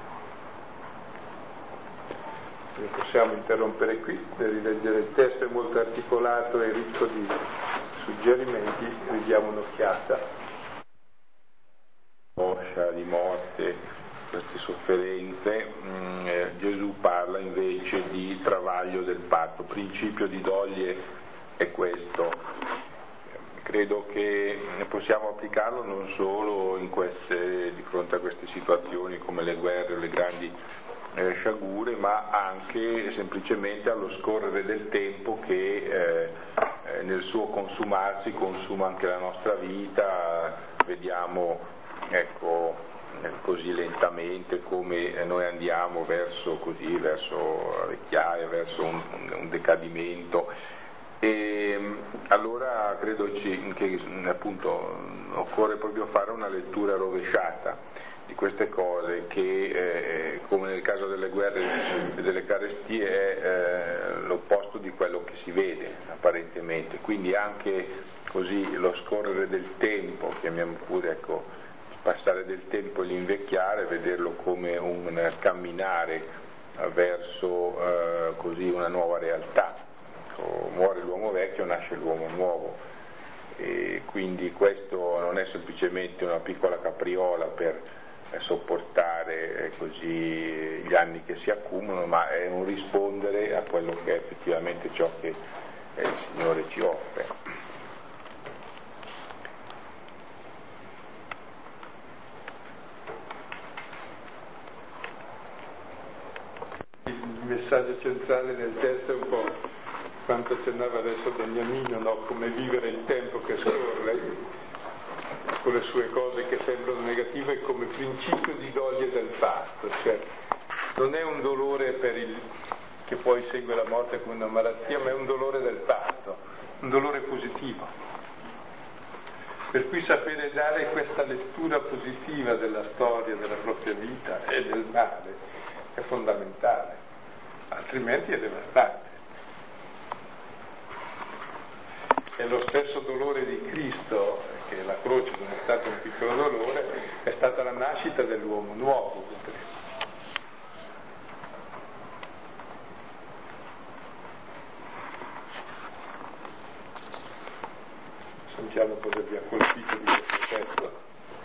Possiamo interrompere qui per rileggere il testo, è molto articolato e ricco di suggerimenti, ridiamo un'occhiata. Angoscia di morte, queste sofferenze, Gesù parla invece di travaglio del patto. Il principio di Doglie è questo. Credo che possiamo applicarlo non solo di fronte a queste situazioni come le guerre o le grandi sciagure, ma anche semplicemente allo scorrere del tempo che nel suo consumarsi consuma anche la nostra vita. Vediamo, così lentamente come noi andiamo verso la vecchiaia, verso un decadimento, e allora credo che appunto occorre proprio fare una lettura rovesciata di queste cose, che come nel caso delle guerre e delle carestie è l'opposto di quello che si vede apparentemente. Quindi anche così lo scorrere del tempo, chiamiamo pure il passare del tempo e l'invecchiare, vederlo come un camminare verso così una nuova realtà. Muore l'uomo vecchio, nasce l'uomo nuovo, e quindi questo non è semplicemente una piccola capriola per sopportare così gli anni che si accumulano, ma è un rispondere a quello che è effettivamente ciò che il Signore ci offre. Il messaggio centrale del testo è un po' quanto accennava adesso Beniamino, no? Come vivere il tempo che scorre con le sue cose che sembrano negative, come principio di doglie del patto, cioè non è un dolore che poi segue la morte come una malattia, ma è un dolore del patto, un dolore positivo. Per cui sapere dare questa lettura positiva della storia, della propria vita e del male è fondamentale, altrimenti è devastante. E lo stesso dolore di Cristo, che la croce non è stato un piccolo dolore, è stata la nascita dell'uomo nuovo. Sentiamo cosa vi ha colpito di questo testo.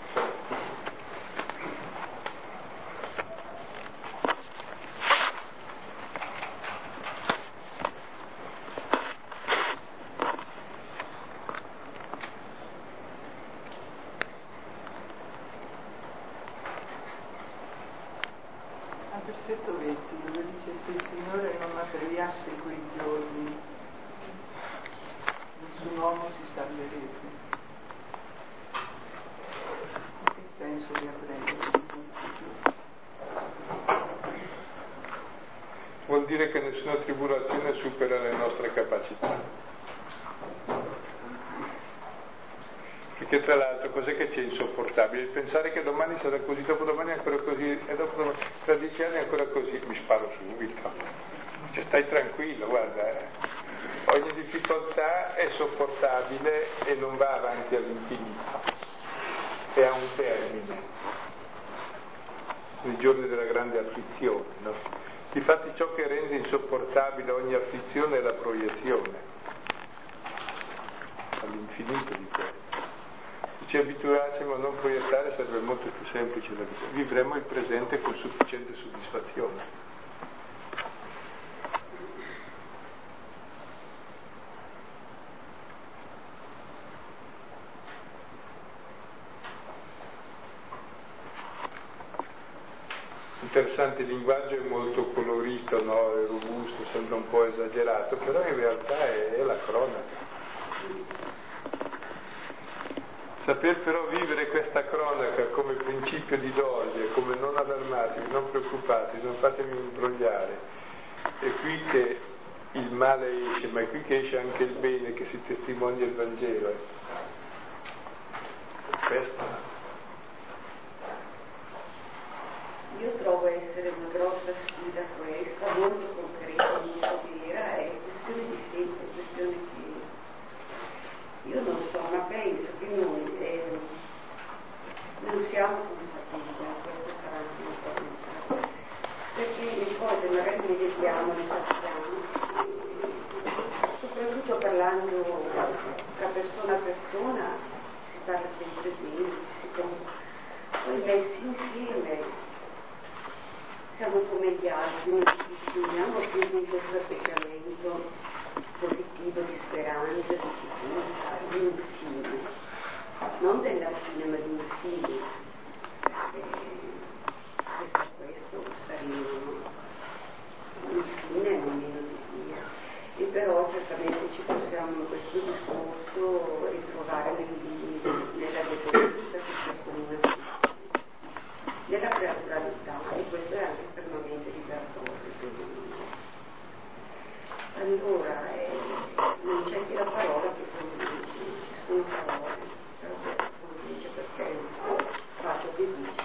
Versetto 20, dove dice: se il Signore non abbreviasse quei giorni, nessun uomo si salverebbe. In che senso li abbrevi? Vuol dire che nessuna tribolazione supera le nostre capacità. Perché tra l'altro cos'è che c'è insopportabile? Il pensare che domani sarà così, dopodomani ancora così, e dopodomani, tra 10 anni ancora così, mi sparo subito. Cioè, stai tranquillo, guarda, poi Ogni difficoltà è sopportabile e non va avanti all'infinito, e ha un termine, nei giorni della grande afflizione, no? Difatti ciò che rende insopportabile ogni afflizione è la proiezione all'infinito di questo. Se ci abituassimo a non proiettare sarebbe molto più semplice la vita, vivremmo il presente con sufficiente soddisfazione. Interessante, il linguaggio è molto colorito, no? È robusto, sembra un po' esagerato, però in realtà è la cronaca. Saper però vivere questa cronaca come principio di lode, come non allarmatevi, non preoccupatevi, non fatemi imbrogliare, è qui che il male esce, ma è qui che esce anche il bene, che si testimonia il Vangelo. Questo. Io trovo essere una grossa sfida questa, molto concreta, molto vera, è questione di fede, questione che io non so, ma penso che noi non siamo consapevoli, questo sarà anche un po' pensato, perché le cose magari le vediamo, le sappiamo, soprattutto parlando tra persona a persona, si parla sempre bene, poi messi insieme siamo come gli altri, non ci distinguiamo più in questo atteggiamento positivo di speranza, di fiducia, di un fine, non della fine ma di un fine, e per questo saremo un fine non meno di Dio. E però certamente ci possiamo in questo discorso ritrovare nella debolezza che c'è comune, nella creaturalità, e questo è anche estremamente liberatorio secondo me. Allora non c'è che la parola che convince, ci sono parole, però questo convince perché fa ciò che dice.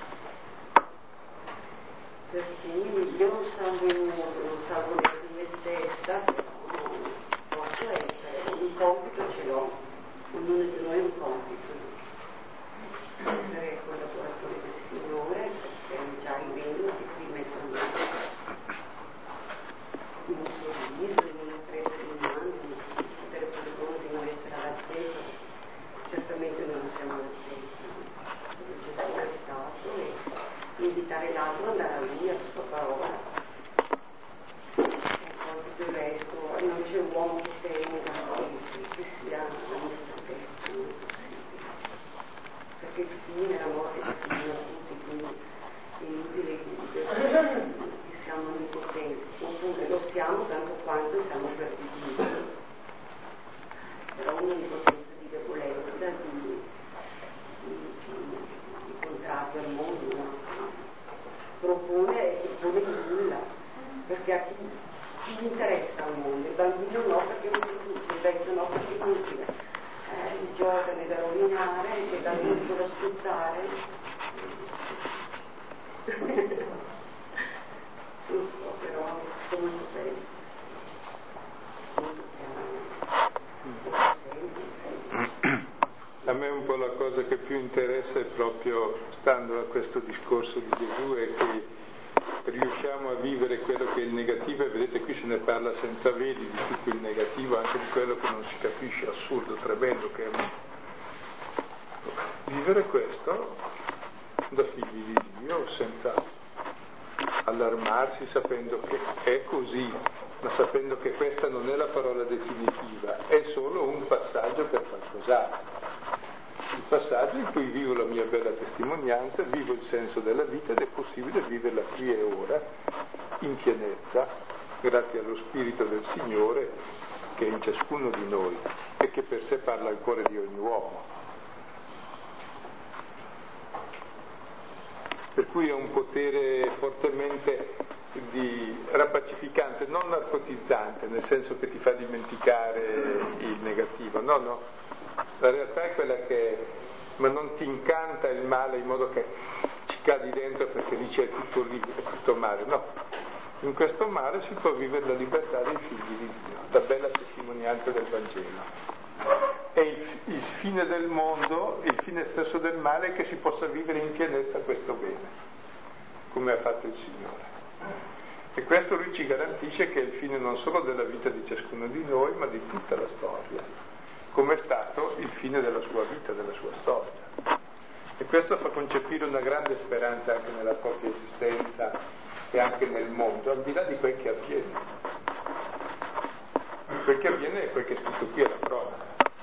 Per cui io non salvo il mondo, non salvo me stessa, se no posso essere, un compito ce l'ho, ognuno di noi ha un compito, essere collaboratore del Signore, perché è già il bene che qui mettono in un sorriso, in una stretta di mano, tutte le persone di non essere all'altezza, certamente noi non siamo all'altezza, Gesù è stato, e invitare l'altro ad andare a lui, alla sua parola, e poi tutto il resto, non c'è uomo che tenga che sia la mia salvezza, non è possibile, perché il fine è la morte che fine a tutti, quindi è inutile che siamo onnipotenti, oppure lo siamo tanto quanto siamo perduti, però un'onnipotenza di debolezza, di contrario al mondo, no? Propone e pone nulla, perché a chi gli interessa al mondo, il bambino no perché non produce, il vecchio no perché è inutile, il giovane da rovinare, che dà tutto da sfruttare. Non so, però come lo pensi? Molto chiaro. A me un po' la cosa che più interessa è proprio, stando a questo discorso di Gesù, è che riusciamo a vivere quello che è il negativo, e vedete qui se ne parla senza veli di tutto il negativo, anche di quello che non si capisce, assurdo, tremendo, che è vivere questo da figli di Dio, senza allarmarsi, sapendo che è così, ma sapendo che questa non è la parola definitiva, è solo un passaggio per qualcos'altro. Il passaggio in cui vivo la mia bella testimonianza, vivo il senso della vita, ed è possibile viverla qui e ora, in pienezza, grazie allo Spirito del Signore che è in ciascuno di noi e che per sé parla al cuore di ogni uomo. Per cui è un potere fortemente rapacificante, non narcotizzante, nel senso che ti fa dimenticare il negativo, no. La realtà è quella che ma non ti incanta il male in modo che ci cadi dentro perché dici è tutto lì, è tutto male, no. In questo male si può vivere la libertà dei figli di Dio, la bella testimonianza. testimonianza del Vangelo. E il fine del mondo, il fine stesso del male è che si possa vivere in pienezza questo bene, come ha fatto il Signore. E questo Lui ci garantisce che è il fine non solo della vita di ciascuno di noi, ma di tutta la storia, come è stato il fine della sua vita, della sua storia. E questo fa concepire una grande speranza anche nella propria esistenza e anche nel mondo, al di là di quel che avviene. Quel che avviene è quel che è scritto qui alla cronaca.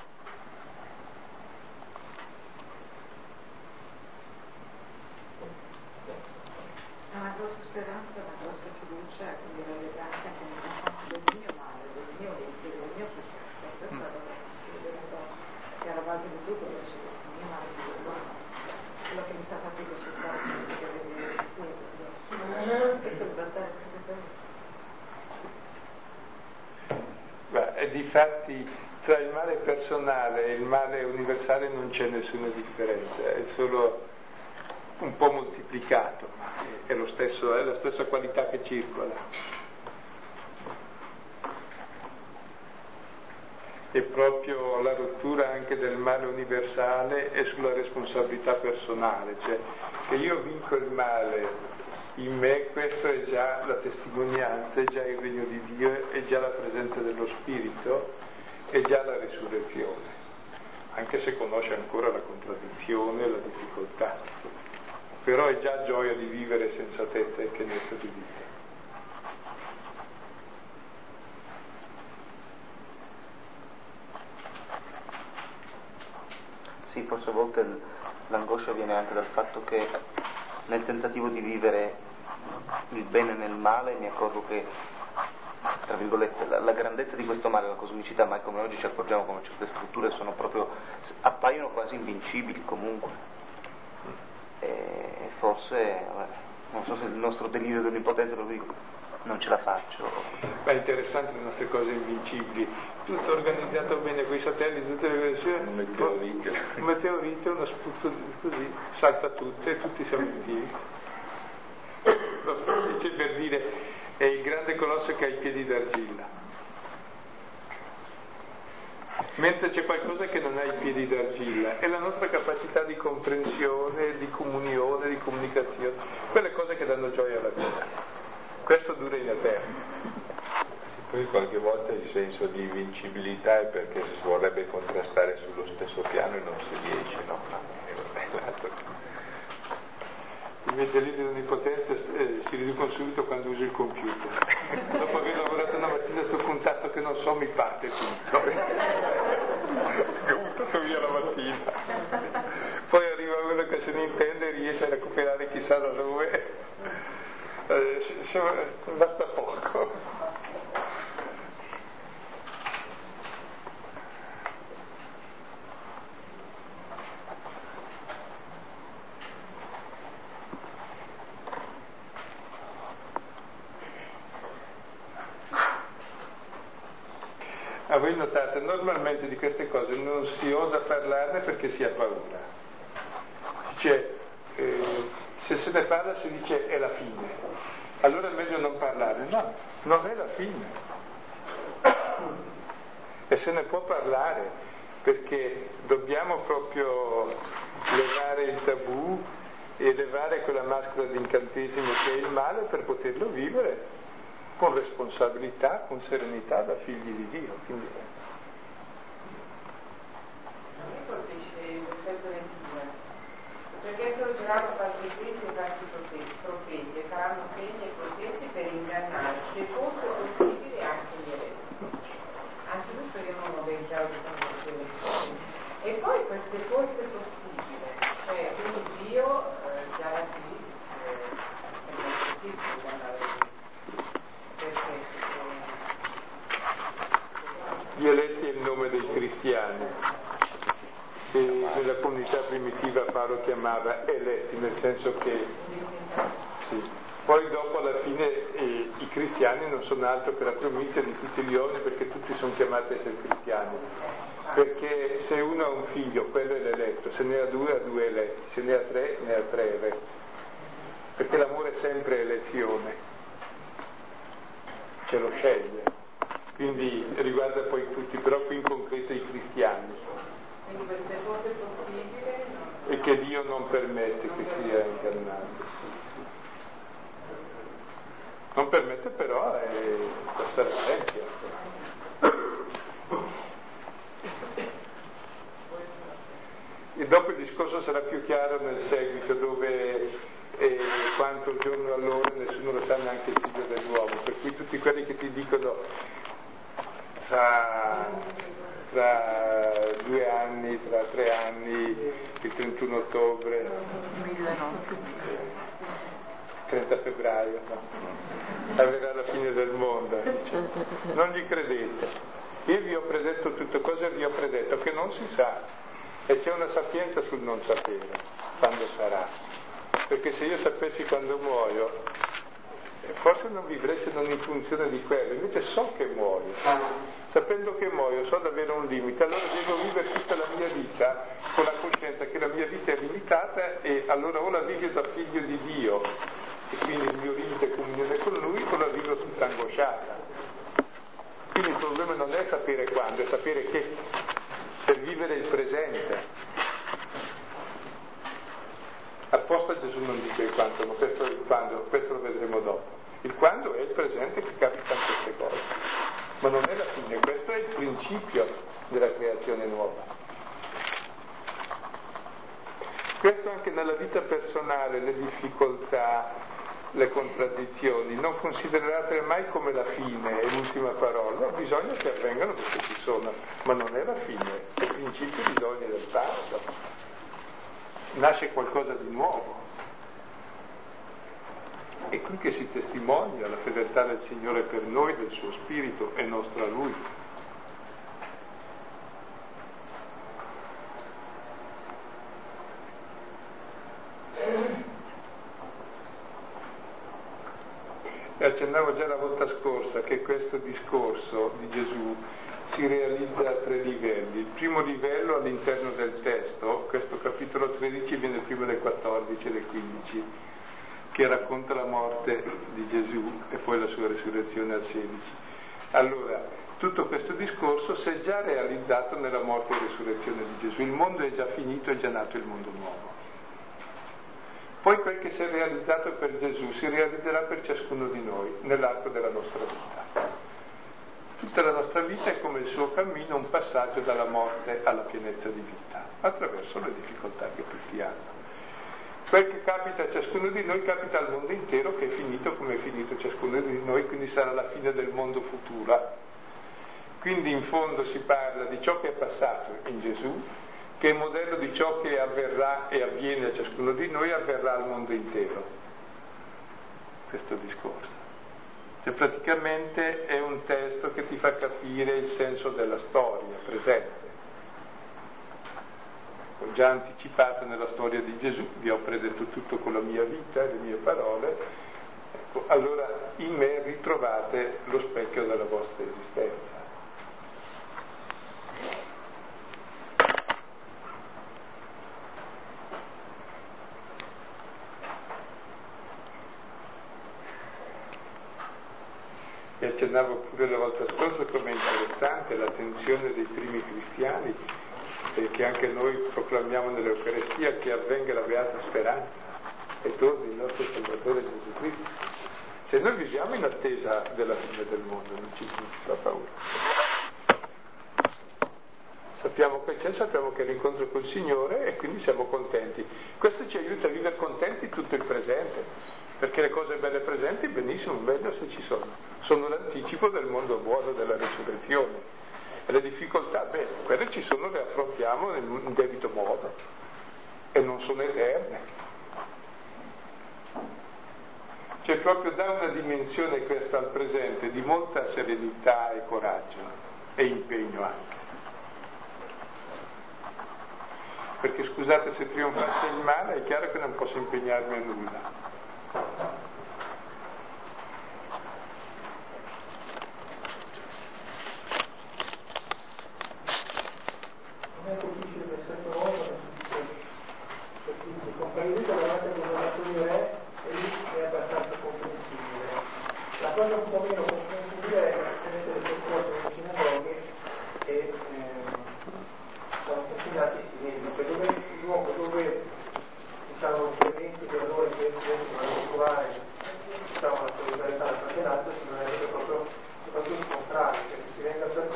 Una grossa speranza, una grossa fiducia, quindi relegata anche nei confronti del mio male, del mio rischio, del mio successo. Questa è la cosa che è alla base di tutto, perché c'è il mio male di l'uomo, quello che mi fa fatica a cercare di vedere il peso, e per guardare questo. E difatti tra il male personale e il male universale non c'è nessuna differenza, è solo un po' moltiplicato, ma è lo stesso, è la stessa qualità che circola. E proprio la rottura anche del male universale è sulla responsabilità personale, cioè che io vinco il male in me, questo è già la testimonianza, è già il regno di Dio, è già la presenza dello Spirito, è già la risurrezione, anche se conosce ancora la contraddizione e la difficoltà, però è già gioia di vivere sensatezza e pienezza di vita. Sì, forse a volte l'angoscia viene anche dal fatto che nel tentativo di vivere il bene nel male mi accorgo che, tra virgolette, la grandezza di questo male, la cosmicità, mai come oggi ci accorgiamo come certe strutture sono proprio, appaiono quasi invincibili comunque. E forse, non so se il nostro delirio dell'impotenza lo dico, non ce la faccio. Ma è interessante le nostre cose invincibili, tutto organizzato bene con i satelliti, tutte le cose, un meteorite, uno sputo così, salta tutto e tutti siamo vivi. Dice per dire, è il grande colosso che ha i piedi d'argilla, mentre c'è qualcosa che non ha i piedi d'argilla, è la nostra capacità di comprensione, di comunione, di comunicazione, quelle cose che danno gioia alla vita. Questo dura in eterno. Poi qualche volta il senso di invincibilità è perché si vorrebbe contrastare sullo stesso piano e non si riesce, no? Invece lì dell'onnipotenza si riducono subito quando uso il computer. Dopo aver lavorato una mattina tocco un tasto che non so, mi parte tutto. Ho buttato via la mattina. Poi arriva uno che se ne intende e riesce a recuperare chissà da dove. Basta poco. A voi notate, normalmente di queste cose non si osa parlarne perché si ha paura. Dice, se ne parla si dice è la fine, allora è meglio non parlare. No, non è la fine. E se ne può parlare, perché dobbiamo proprio levare il tabù e levare quella maschera di incantesimo che è il male per poterlo vivere con responsabilità, con serenità da figli di Dio. Quindi... A me colpisce il versetto 22, perché sorgeranno falsi cristi e falsi profeti e faranno segni e profeti per ingannare, se fosse possibile, anche gli eletti. Anzitutto io non ho ben chiaro che sono queste elezioni. E poi queste fosse possibile, cioè quindi Dio già sì, è possibile ingannare tutti. Gli eletti è il nome dei cristiani, che nella comunità primitiva Paolo chiamava eletti, nel senso che sì. Poi dopo alla fine i cristiani non sono altro che la primizia di tutti gli uomini, perché tutti sono chiamati a essere cristiani, perché se uno ha un figlio quello è l'eletto, se ne ha due eletti, se ne ha tre eletti, perché l'amore è sempre elezione, ce lo sceglie. quindi riguarda poi tutti, però qui in concreto i cristiani. Quindi queste cose possibili E che Dio non permette che sia incarnato, sì. Non permette però questa violenza. E dopo il discorso sarà più chiaro nel seguito, dove quanto giorno all'ora nessuno lo sa, neanche il figlio dell'uomo, per cui tutti quelli che ti dicono tra 2 anni, tra 3 anni, il 31 ottobre, 30 febbraio, avverrà la fine del mondo, dice. Non gli credete. Io vi ho predetto tutto, cosa vi ho predetto? Che non si sa. E c'è una sapienza sul non sapere, quando sarà. Perché se io sapessi quando muoio, forse non vivrei se non in funzione di quello, invece so che muoio. Sapendo che muoio so di avere un limite, allora devo vivere tutta la mia vita con la coscienza che la mia vita è limitata, e allora o la vivo da figlio di Dio, e quindi il mio limite è comunione con Lui, o la vivo tutta angosciata. Quindi il problema non è sapere quando, è sapere che, per vivere il presente. Apposta Gesù non dice il quanto, ma questo è il quando, questo lo vedremo dopo. Il quando è il presente che capitano queste cose, ma non è la fine, questo è il principio della creazione nuova. Questo anche nella vita personale, le difficoltà, le contraddizioni, non consideratele mai come la fine e l'ultima parola, bisogna che avvengano perché ci sono, ma non è la fine, è il principio di ogni del parto. Nasce qualcosa di nuovo. È qui che si testimonia la fedeltà del Signore per noi, del suo Spirito, è nostra Lui. E accennavo già la volta scorsa che questo discorso di Gesù si realizza a 3 livelli. Il primo livello all'interno del testo, questo capitolo 13 viene prima del 14 e del 15, che racconta la morte di Gesù e poi la sua resurrezione al 16. Allora, tutto questo discorso si è già realizzato nella morte e resurrezione di Gesù. Il mondo è già finito, è già nato il mondo nuovo. Poi quel che si è realizzato per Gesù si realizzerà per ciascuno di noi nell'arco della nostra vita. Tutta la nostra vita è come il suo cammino, un passaggio dalla morte alla pienezza di vita, attraverso le difficoltà che tutti hanno. Quel che capita a ciascuno di noi capita al mondo intero, che è finito come è finito ciascuno di noi, quindi sarà la fine del mondo futuro. Quindi in fondo si parla di ciò che è passato in Gesù, che è modello di ciò che avverrà e avviene a ciascuno di noi, avverrà al mondo intero. Questo discorso. Cioè praticamente è un testo che ti fa capire il senso della storia presente. Ho già anticipato nella storia di Gesù, vi ho predetto tutto con la mia vita e le mie parole, ecco, allora in me ritrovate lo specchio della vostra esistenza. E accennavo pure la volta scorsa come è interessante la tensione dei primi cristiani, che anche noi proclamiamo nell'Eucaristia, che avvenga la beata speranza e torni il nostro Salvatore Gesù Cristo. Cioè noi viviamo in attesa della fine del mondo, non ci fa paura. Sappiamo che c'è, sappiamo che è l'incontro col Signore e quindi siamo contenti. Questo ci aiuta a vivere contenti tutto il presente, perché le cose belle presenti, benissimo, meglio se ci sono l'anticipo del mondo buono, della risurrezione. E le difficoltà, quelle ci sono, le affrontiamo in debito modo e non sono eterne. Cioè proprio dà una dimensione questa al presente di molta serenità e coraggio e impegno anche. Perché scusate, se trionfasse il male è chiaro che non posso impegnarmi a nulla. Comprendete la nostra informazione è lì è abbastanza comprensibile. La cosa un po' meno comprensibile è essere soccorso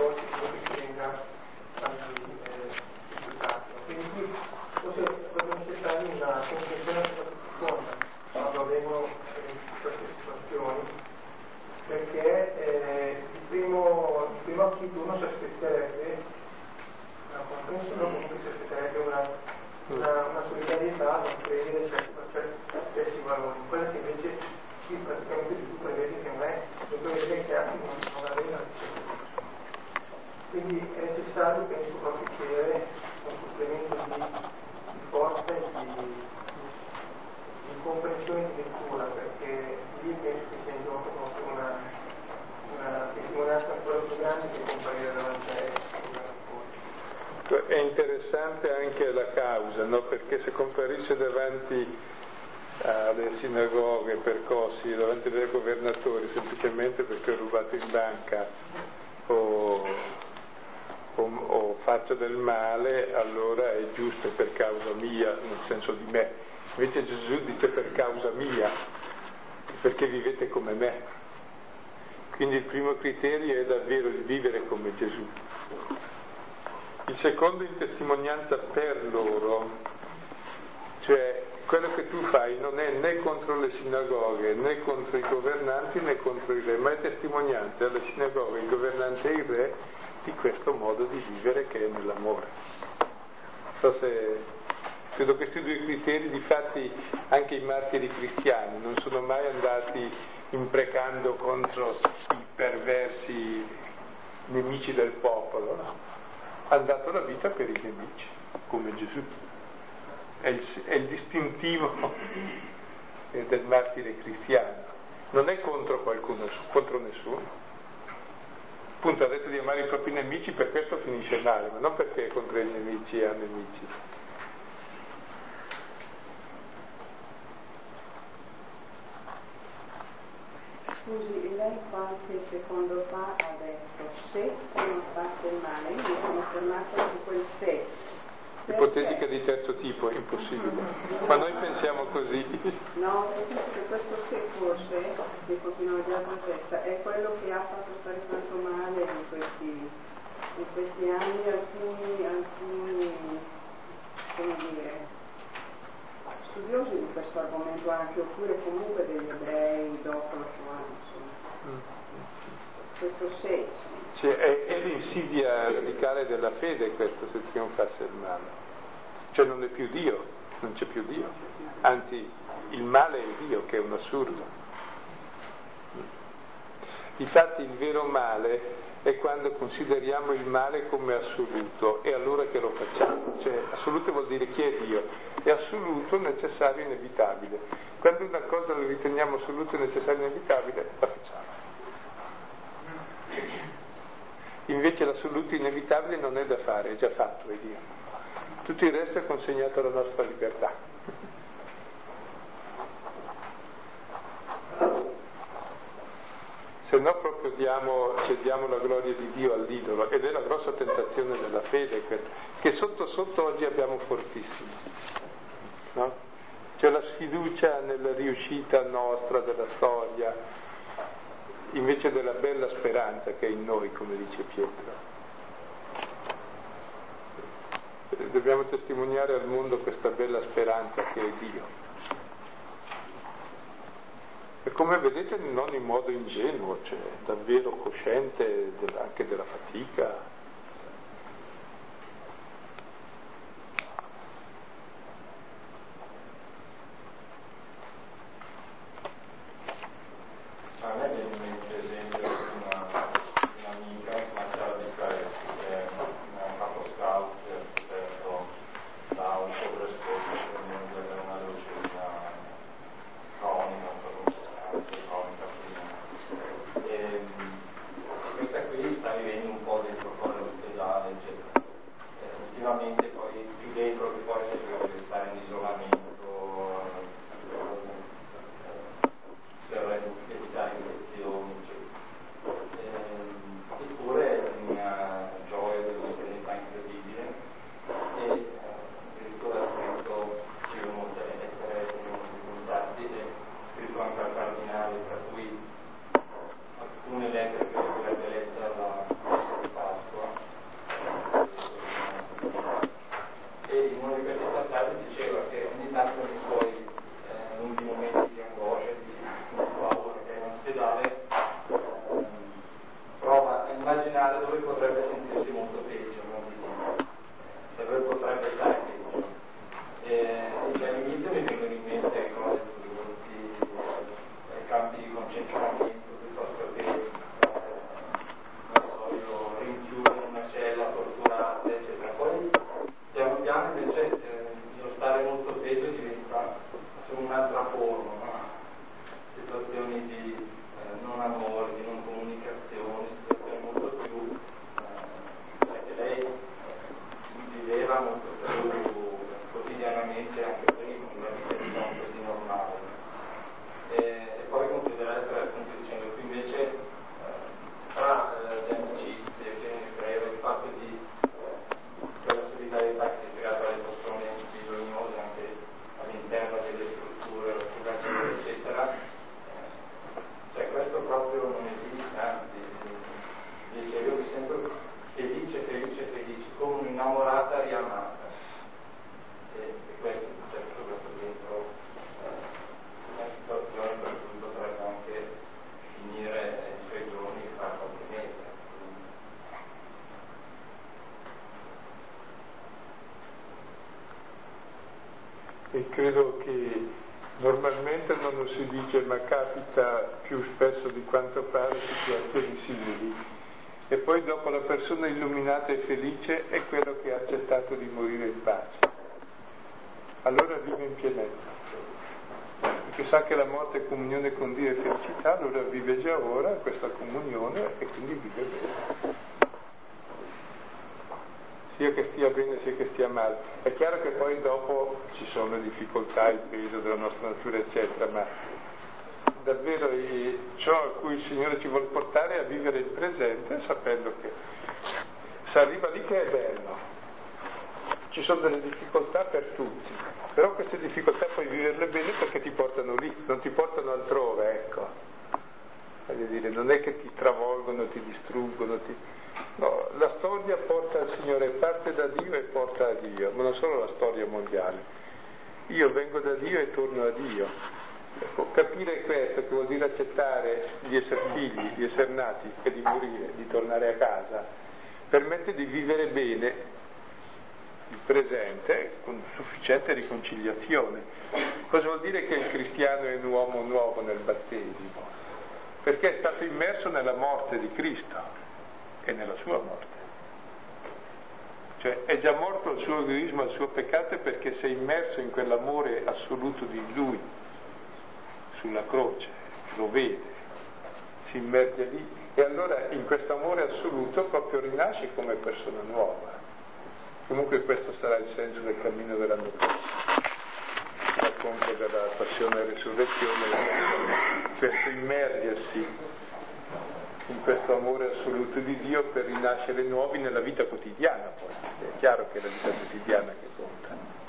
molto che si venga all'esatto. Quindi forse è necessaria una comprensione profonda quando avvengono queste situazioni, perché il primo acchito uno si aspetterebbe una comprensione, comunque si aspetterebbe una solidarietà, non credere certi valori, quella che invece qui praticamente Gesù prevede che non è, prevede che anche non aveva ricevuto. Quindi è necessario, penso, proprio chiedere un supplemento di forza e di comprensione di lettura, perché lì penso che sia in gioco proprio una testimonianza ancora più grande che comparire davanti a essa. È interessante anche la causa, no? Perché se comparisce davanti alle sinagoghe percossi, davanti ai governatori, semplicemente perché ho rubato in banca o fatto del male, allora è giusto per causa mia, nel senso di me. Invece Gesù dice per causa mia, perché vivete come me. Quindi il primo criterio è davvero il vivere come Gesù. Il secondo in testimonianza per loro, cioè quello che tu fai non è né contro le sinagoghe, né contro i governanti, né contro il re, ma è testimonianza alle sinagoghe, il governante e il re di questo modo di vivere che è nell'amore. Non so se credo questi due criteri, difatti anche i martiri cristiani non sono mai andati imprecando contro i perversi nemici del popolo, no? Hanno dato la vita per i nemici, come Gesù. È il distintivo del martire cristiano. Non è contro qualcuno, contro nessuno. Appunto ha detto di amare i propri nemici, per questo finisce male, ma non perché è contro i nemici e ha nemici. Scusi, lei qualche secondo fa ha detto se non faccia il male, io mi sono fermata su quel se. Ipotetica di terzo tipo, è impossibile. Ma noi pensiamo così. No, penso che questo se forse, che continua a dire la testa, è quello che ha fatto stare tanto male in questi anni alcuni, come dire, studiosi di questo argomento anche, oppure comunque degli ebrei dopo la Shoah, insomma. Questo se. Cioè, è l'insidia radicale della fede questo, se trionfasse il male. Cioè non è più Dio, non c'è più Dio. Anzi, il male è Dio, che è un assurdo. Difatti il vero male è quando consideriamo il male come assoluto, è allora che lo facciamo. Cioè assoluto vuol dire chi è Dio, è assoluto, necessario, inevitabile. Quando una cosa la riteniamo assoluto, necessario, inevitabile, la facciamo. Invece l'assoluto inevitabile non è da fare, è già fatto, è Dio. Tutto il resto è consegnato alla nostra libertà. Se no proprio cediamo la gloria di Dio all'idolo, ed è la grossa tentazione della fede questa, che sotto sotto oggi abbiamo fortissimo, no? C'è la sfiducia nella riuscita nostra della storia, invece della bella speranza che è in noi, come dice Pietro. Dobbiamo testimoniare al mondo questa bella speranza che è Dio. E come vedete non in modo ingenuo, cioè davvero cosciente anche della fatica. A me viene in mente esempio un'amica, Marcella Biscaretti, che ha fatto scout da un sovraesposto per una leucemia cronica, cronica prima. E questa qui sta vivendo un po' dentro immaginare dove potrebbe sentirsi molto peggio, no? Dove potrebbe stare peggio. E all'inizio mi vengono in mente cose tutti campi di concentramento piuttosto che non so, io rinchiuso in una cella, torturate, eccetera. Poi piano piano invece lo stare molto peggio diventa un'altra forma, no? Situazioni di non amore, di non comunicazione, situazioni molto più che lei viveva molto più quotidianamente anche prima, una vita diciamo così normale. E poi concluderei appunto dicendo che invece tra le amicizie che credo il fatto di quella solidarietà che si è creata alle persone bisognose anche all'interno delle strutture, lo studiatore, eccetera, cioè questo proprio non esiste, anzi dice io mi sento felice, come un'innamorata riamata. E questo, cioè, tutto questo dentro una situazione per cui potrebbe anche finire i suoi giorni fra qualche mese. E credo che normalmente non si dice, ma capita più spesso di quanto pare, situazioni simili. E poi dopo la persona illuminata e felice è quello che ha accettato di morire in pace. Allora vive in pienezza. Perché sa che la morte è comunione con Dio e felicità, allora vive già ora questa comunione e quindi vive bene. Sia che stia bene sia che stia male. È chiaro che poi dopo ci sono difficoltà, il peso della nostra natura eccetera, ma davvero ciò a cui il Signore ci vuole portare è a vivere il presente sapendo che se arriva lì che è bello. Ci sono delle difficoltà per tutti, però queste difficoltà puoi viverle bene perché ti portano lì, non ti portano altrove, ecco. Voglio dire, non è che ti travolgono, ti distruggono, no, la storia porta al Signore, parte da Dio e porta a Dio, ma non solo la storia mondiale. Io vengo da Dio e torno a Dio. Ecco, capire questo, che vuol dire accettare di essere figli, di essere nati e di morire, di tornare a casa, permette di vivere bene il presente con sufficiente riconciliazione. Cosa vuol dire che il cristiano è un uomo nuovo nel battesimo? Perché è stato immerso nella morte di Cristo e nella sua morte. Cioè è già morto il suo egoismo, il suo peccato, perché si è immerso in quell'amore assoluto di Lui sulla croce, lo vede, si immerge lì e allora in questo amore assoluto proprio rinasce come persona nuova. Comunque questo sarà il senso del cammino dell'anno prossimo, il racconto della passione e risurrezione, questo immergersi in questo amore assoluto di Dio per rinascere nuovi nella vita quotidiana poi, è chiaro che è la vita quotidiana che conta.